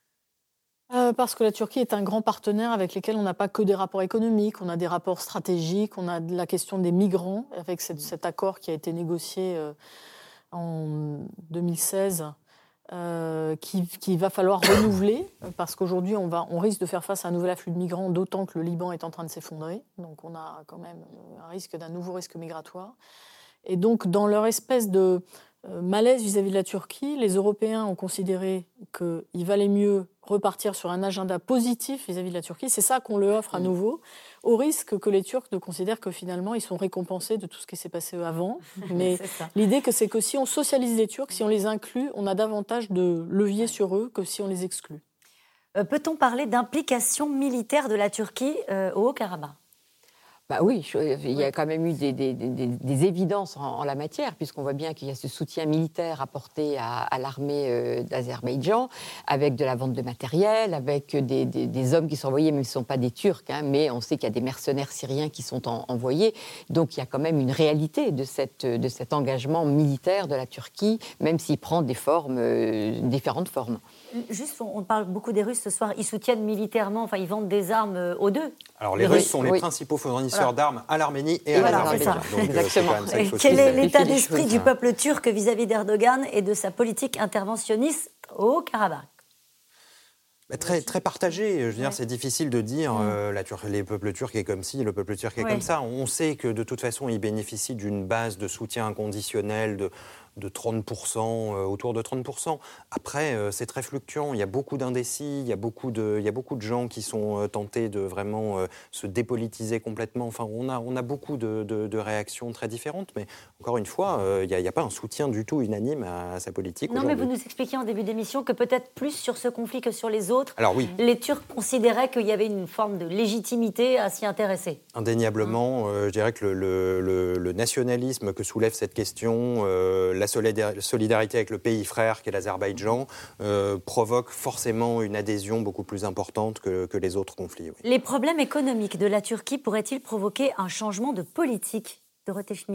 Euh, parce que la Turquie est un grand partenaire avec lequel on n'a pas que des rapports économiques, on a des rapports stratégiques, on a la question des migrants, avec cette, cet accord qui a été négocié euh, en deux mille seize, euh, qui, qui va falloir renouveler, parce qu'aujourd'hui on, va, on risque de faire face à un nouvel afflux de migrants, d'autant que le Liban est en train de s'effondrer, donc on a quand même un risque d'un nouveau risque migratoire. Et donc dans leur espèce de euh, malaise vis-à-vis de la Turquie, les Européens ont considéré qu'il valait mieux repartir sur un agenda positif vis-à-vis de la Turquie. C'est ça qu'on leur offre à nouveau, au risque que les Turcs ne considèrent que finalement ils sont récompensés de tout ce qui s'est passé avant. Mais l'idée que c'est que si on socialise les Turcs, si on les inclut, on a davantage de leviers sur eux que si on les exclut. Euh, peut-on parler d'implication militaire de la Turquie euh, au Haut-Karabakh ? Bah oui, il y a quand même eu des, des, des, des évidences en, en la matière, puisqu'on voit bien qu'il y a ce soutien militaire apporté à, à l'armée euh, d'Azerbaïdjan, avec de la vente de matériel, avec des, des, des hommes qui sont envoyés, même s'ils ne sont pas des Turcs, hein, mais on sait qu'il y a des mercenaires syriens qui sont en, envoyés. Donc il y a quand même une réalité de, cette, de cet engagement militaire de la Turquie, même s'il prend des formes, euh, différentes formes. Juste, on parle beaucoup des Russes ce soir, ils soutiennent militairement, enfin ils vendent des armes aux deux. Alors les, les Russes sont les oui. principaux fournisseurs voilà. d'armes à l'Arménie et, et à voilà, l'Azerbaïdjan. Exactement. Euh, et quel est l'état d'esprit du peuple turc vis-à-vis d'Erdogan et de sa politique interventionniste au Karabakh ? Bah, très, très partagé. Je veux dire, ouais. c'est difficile de dire mmh. euh, la Tur- les peuples turcs est comme ci, le peuple turc est ouais. comme ça. On sait que de toute façon, ils bénéficient d'une base de soutien inconditionnel de de trente pour cent, euh, autour de trente pour cent. Après, euh, c'est très fluctuant. Il y a beaucoup d'indécis, il y a beaucoup de, il y a beaucoup de gens qui sont euh, tentés de vraiment euh, se dépolitiser complètement. Enfin, on a, on a beaucoup de, de, de réactions très différentes, mais encore une fois, euh, il n'y a, a pas un soutien du tout unanime à, à sa politique Non, aujourd'hui. mais vous nous expliquiez en début d'émission que peut-être plus sur ce conflit que sur les autres, Alors, oui. les Turcs considéraient qu'il y avait une forme de légitimité à s'y intéresser. Indéniablement, hein. euh, je dirais que le, le, le, le nationalisme que soulève cette question, euh, la solidarité avec le pays frère qu'est l'Azerbaïdjan euh, provoque forcément une adhésion beaucoup plus importante que, que les autres conflits. Oui. Les problèmes économiques de la Turquie pourraient-ils provoquer un changement de politique, Dorothée Schmidt ?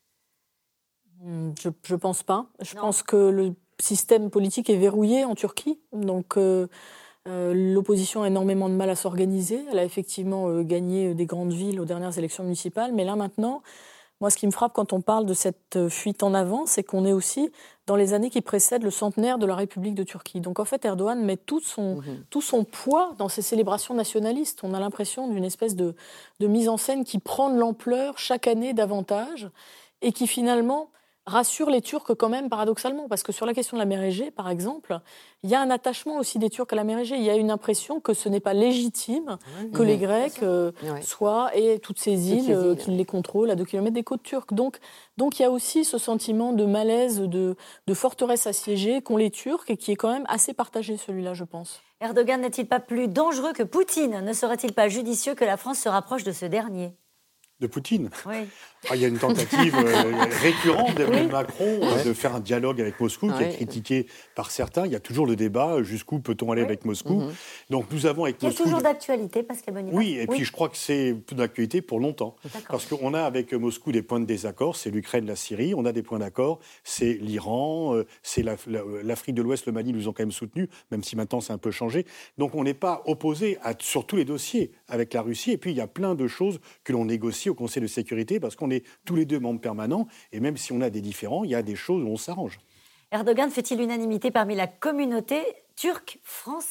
Je ne pense pas. Je non. pense que le système politique est verrouillé en Turquie. Donc euh, euh, l'opposition a énormément de mal à s'organiser. Elle a effectivement euh, gagné des grandes villes aux dernières élections municipales. Mais là maintenant... Moi, ce qui me frappe quand on parle de cette fuite en avant, c'est qu'on est aussi dans les années qui précèdent le centenaire de la République de Turquie. Donc, en fait, Erdogan met tout son, mmh. tout son poids dans ces célébrations nationalistes. On a l'impression d'une espèce de, de mise en scène qui prend de l'ampleur chaque année davantage et qui, finalement, rassure les Turcs quand même, paradoxalement. Parce que sur la question de la mer Égée, par exemple, il y a un attachement aussi des Turcs à la mer Égée. Il y a une impression que ce n'est pas légitime mmh. que mmh. les Grecs euh, ouais. soient, et toutes ces îles, toutes ces îles. Euh, qu'ils les contrôlent à deux kilomètres des côtes turques. Donc, donc il y a aussi ce sentiment de malaise, de, de forteresse assiégée qu'ont les Turcs et qui est quand même assez partagé, celui-là, je pense. Erdogan n'est-il pas plus dangereux que Poutine ? Ne serait-il pas judicieux que la France se rapproche de ce dernier ? De Poutine. Oui. Ah, il y a une tentative euh, récurrente d'Emmanuel oui. Macron ouais. de faire un dialogue avec Moscou, qui ouais. est critiqué par certains. Il y a toujours le débat, jusqu'où peut-on aller oui. avec Moscou. Mm-hmm. Donc nous avons avec qui Moscou... est toujours d'actualité, Pascal Boniface. Oui, et oui. puis je crois que c'est d'actualité pour longtemps. D'accord. Parce qu'on a avec Moscou des points de désaccord, c'est l'Ukraine, la Syrie. On a des points d'accord, c'est l'Iran, euh, c'est la, la, l'Afrique de l'Ouest, le Mali nous ont quand même soutenus, même si maintenant c'est un peu changé. Donc on n'est pas opposé à, sur tous les dossiers avec la Russie. Et puis il y a plein de choses que l'on négocie au Conseil de sécurité, parce qu'on est tous les deux membres permanents, et même si on a des différends, il y a des choses où on s'arrange. Erdogan fait-il l'unanimité parmi la communauté turque française ?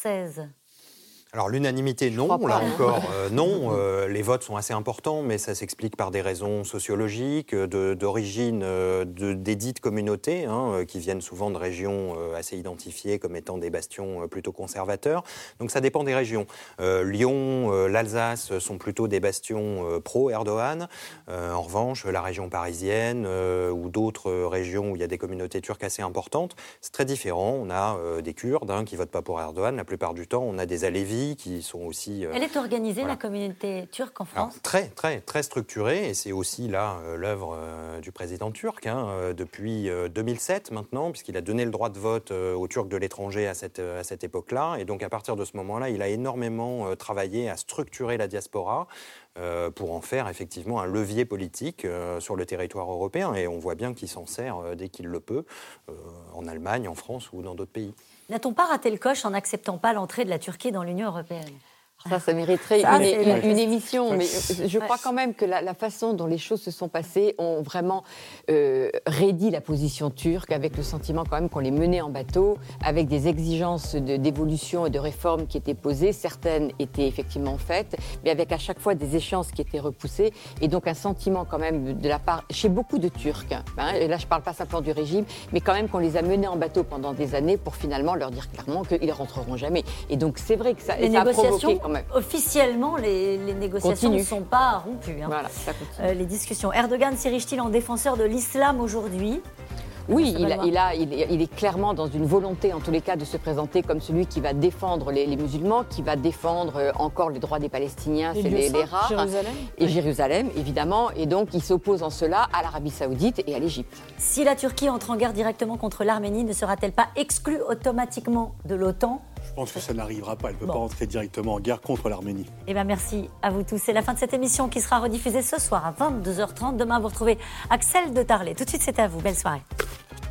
Alors l'unanimité, non, là encore, euh, non. Euh, les votes sont assez importants, mais ça s'explique par des raisons sociologiques, de, d'origine euh, de, des dites communautés, hein, qui viennent souvent de régions euh, assez identifiées comme étant des bastions euh, plutôt conservateurs. Donc ça dépend des régions. Euh, Lyon, euh, l'Alsace sont plutôt des bastions euh, pro-Erdogan. Euh, en revanche, la région parisienne euh, ou d'autres régions où il y a des communautés turques assez importantes, c'est très différent. On a euh, des Kurdes hein, qui ne votent pas pour Erdogan la plupart du temps. On a des Alevis qui sont aussi... Euh, Elle est organisée, voilà. la communauté turque en France ? Alors, très, très, très structurée, et c'est aussi là euh, l'œuvre euh, du président turc, hein, euh, depuis euh, deux mille sept maintenant, puisqu'il a donné le droit de vote euh, aux Turcs de l'étranger à cette, à cette époque-là, et donc à partir de ce moment-là, il a énormément euh, travaillé à structurer la diaspora, euh, pour en faire effectivement un levier politique euh, sur le territoire européen. Et on voit bien qu'il s'en sert euh, dès qu'il le peut, euh, en Allemagne, en France ou dans d'autres pays. N'a-t-on pas raté le coche en n'acceptant pas l'entrée de la Turquie dans l'Union européenne ? Ça, ça mériterait ça, une, une, une émission, mais je crois quand même que la, la façon dont les choses se sont passées ont vraiment euh, raidi la position turque, avec le sentiment quand même qu'on les menait en bateau, avec des exigences de, d'évolution et de réforme qui étaient posées. Certaines étaient effectivement faites, mais avec à chaque fois des échéances qui étaient repoussées, et donc un sentiment quand même de la part, chez beaucoup de Turcs, hein, et là je ne parle pas simplement du régime, mais quand même qu'on les a menés en bateau pendant des années pour finalement leur dire clairement qu'ils ne rentreront jamais. Et donc c'est vrai que ça, les ça a négociations provoqué quand même. Officiellement, les, les négociations Continue. ne sont pas rompues. Hein. Voilà, ça continue. Euh, les discussions. Erdogan s'érige-t-il en défenseur de l'islam aujourd'hui ? Oui, il, a, il, a, il, est, il est clairement dans une volonté, en tous les cas, de se présenter comme celui qui va défendre les, les musulmans, qui va défendre euh, encore les droits des Palestiniens, les c'est les, les rares. Jérusalem. Et oui. Jérusalem, évidemment. Et donc, il s'oppose en cela à l'Arabie Saoudite et à l'Égypte. Si la Turquie entre en guerre directement contre l'Arménie, ne sera-t-elle pas exclue automatiquement de l'OTAN ? Je pense que ça n'arrivera pas. Elle ne peut bon. pas entrer directement en guerre contre l'Arménie. Eh bien, merci à vous tous. C'est la fin de cette émission qui sera rediffusée ce soir à vingt-deux heures trente. Demain, vous retrouvez Axel de Tarlet. Tout de suite, c'est à vous. Belle soirée.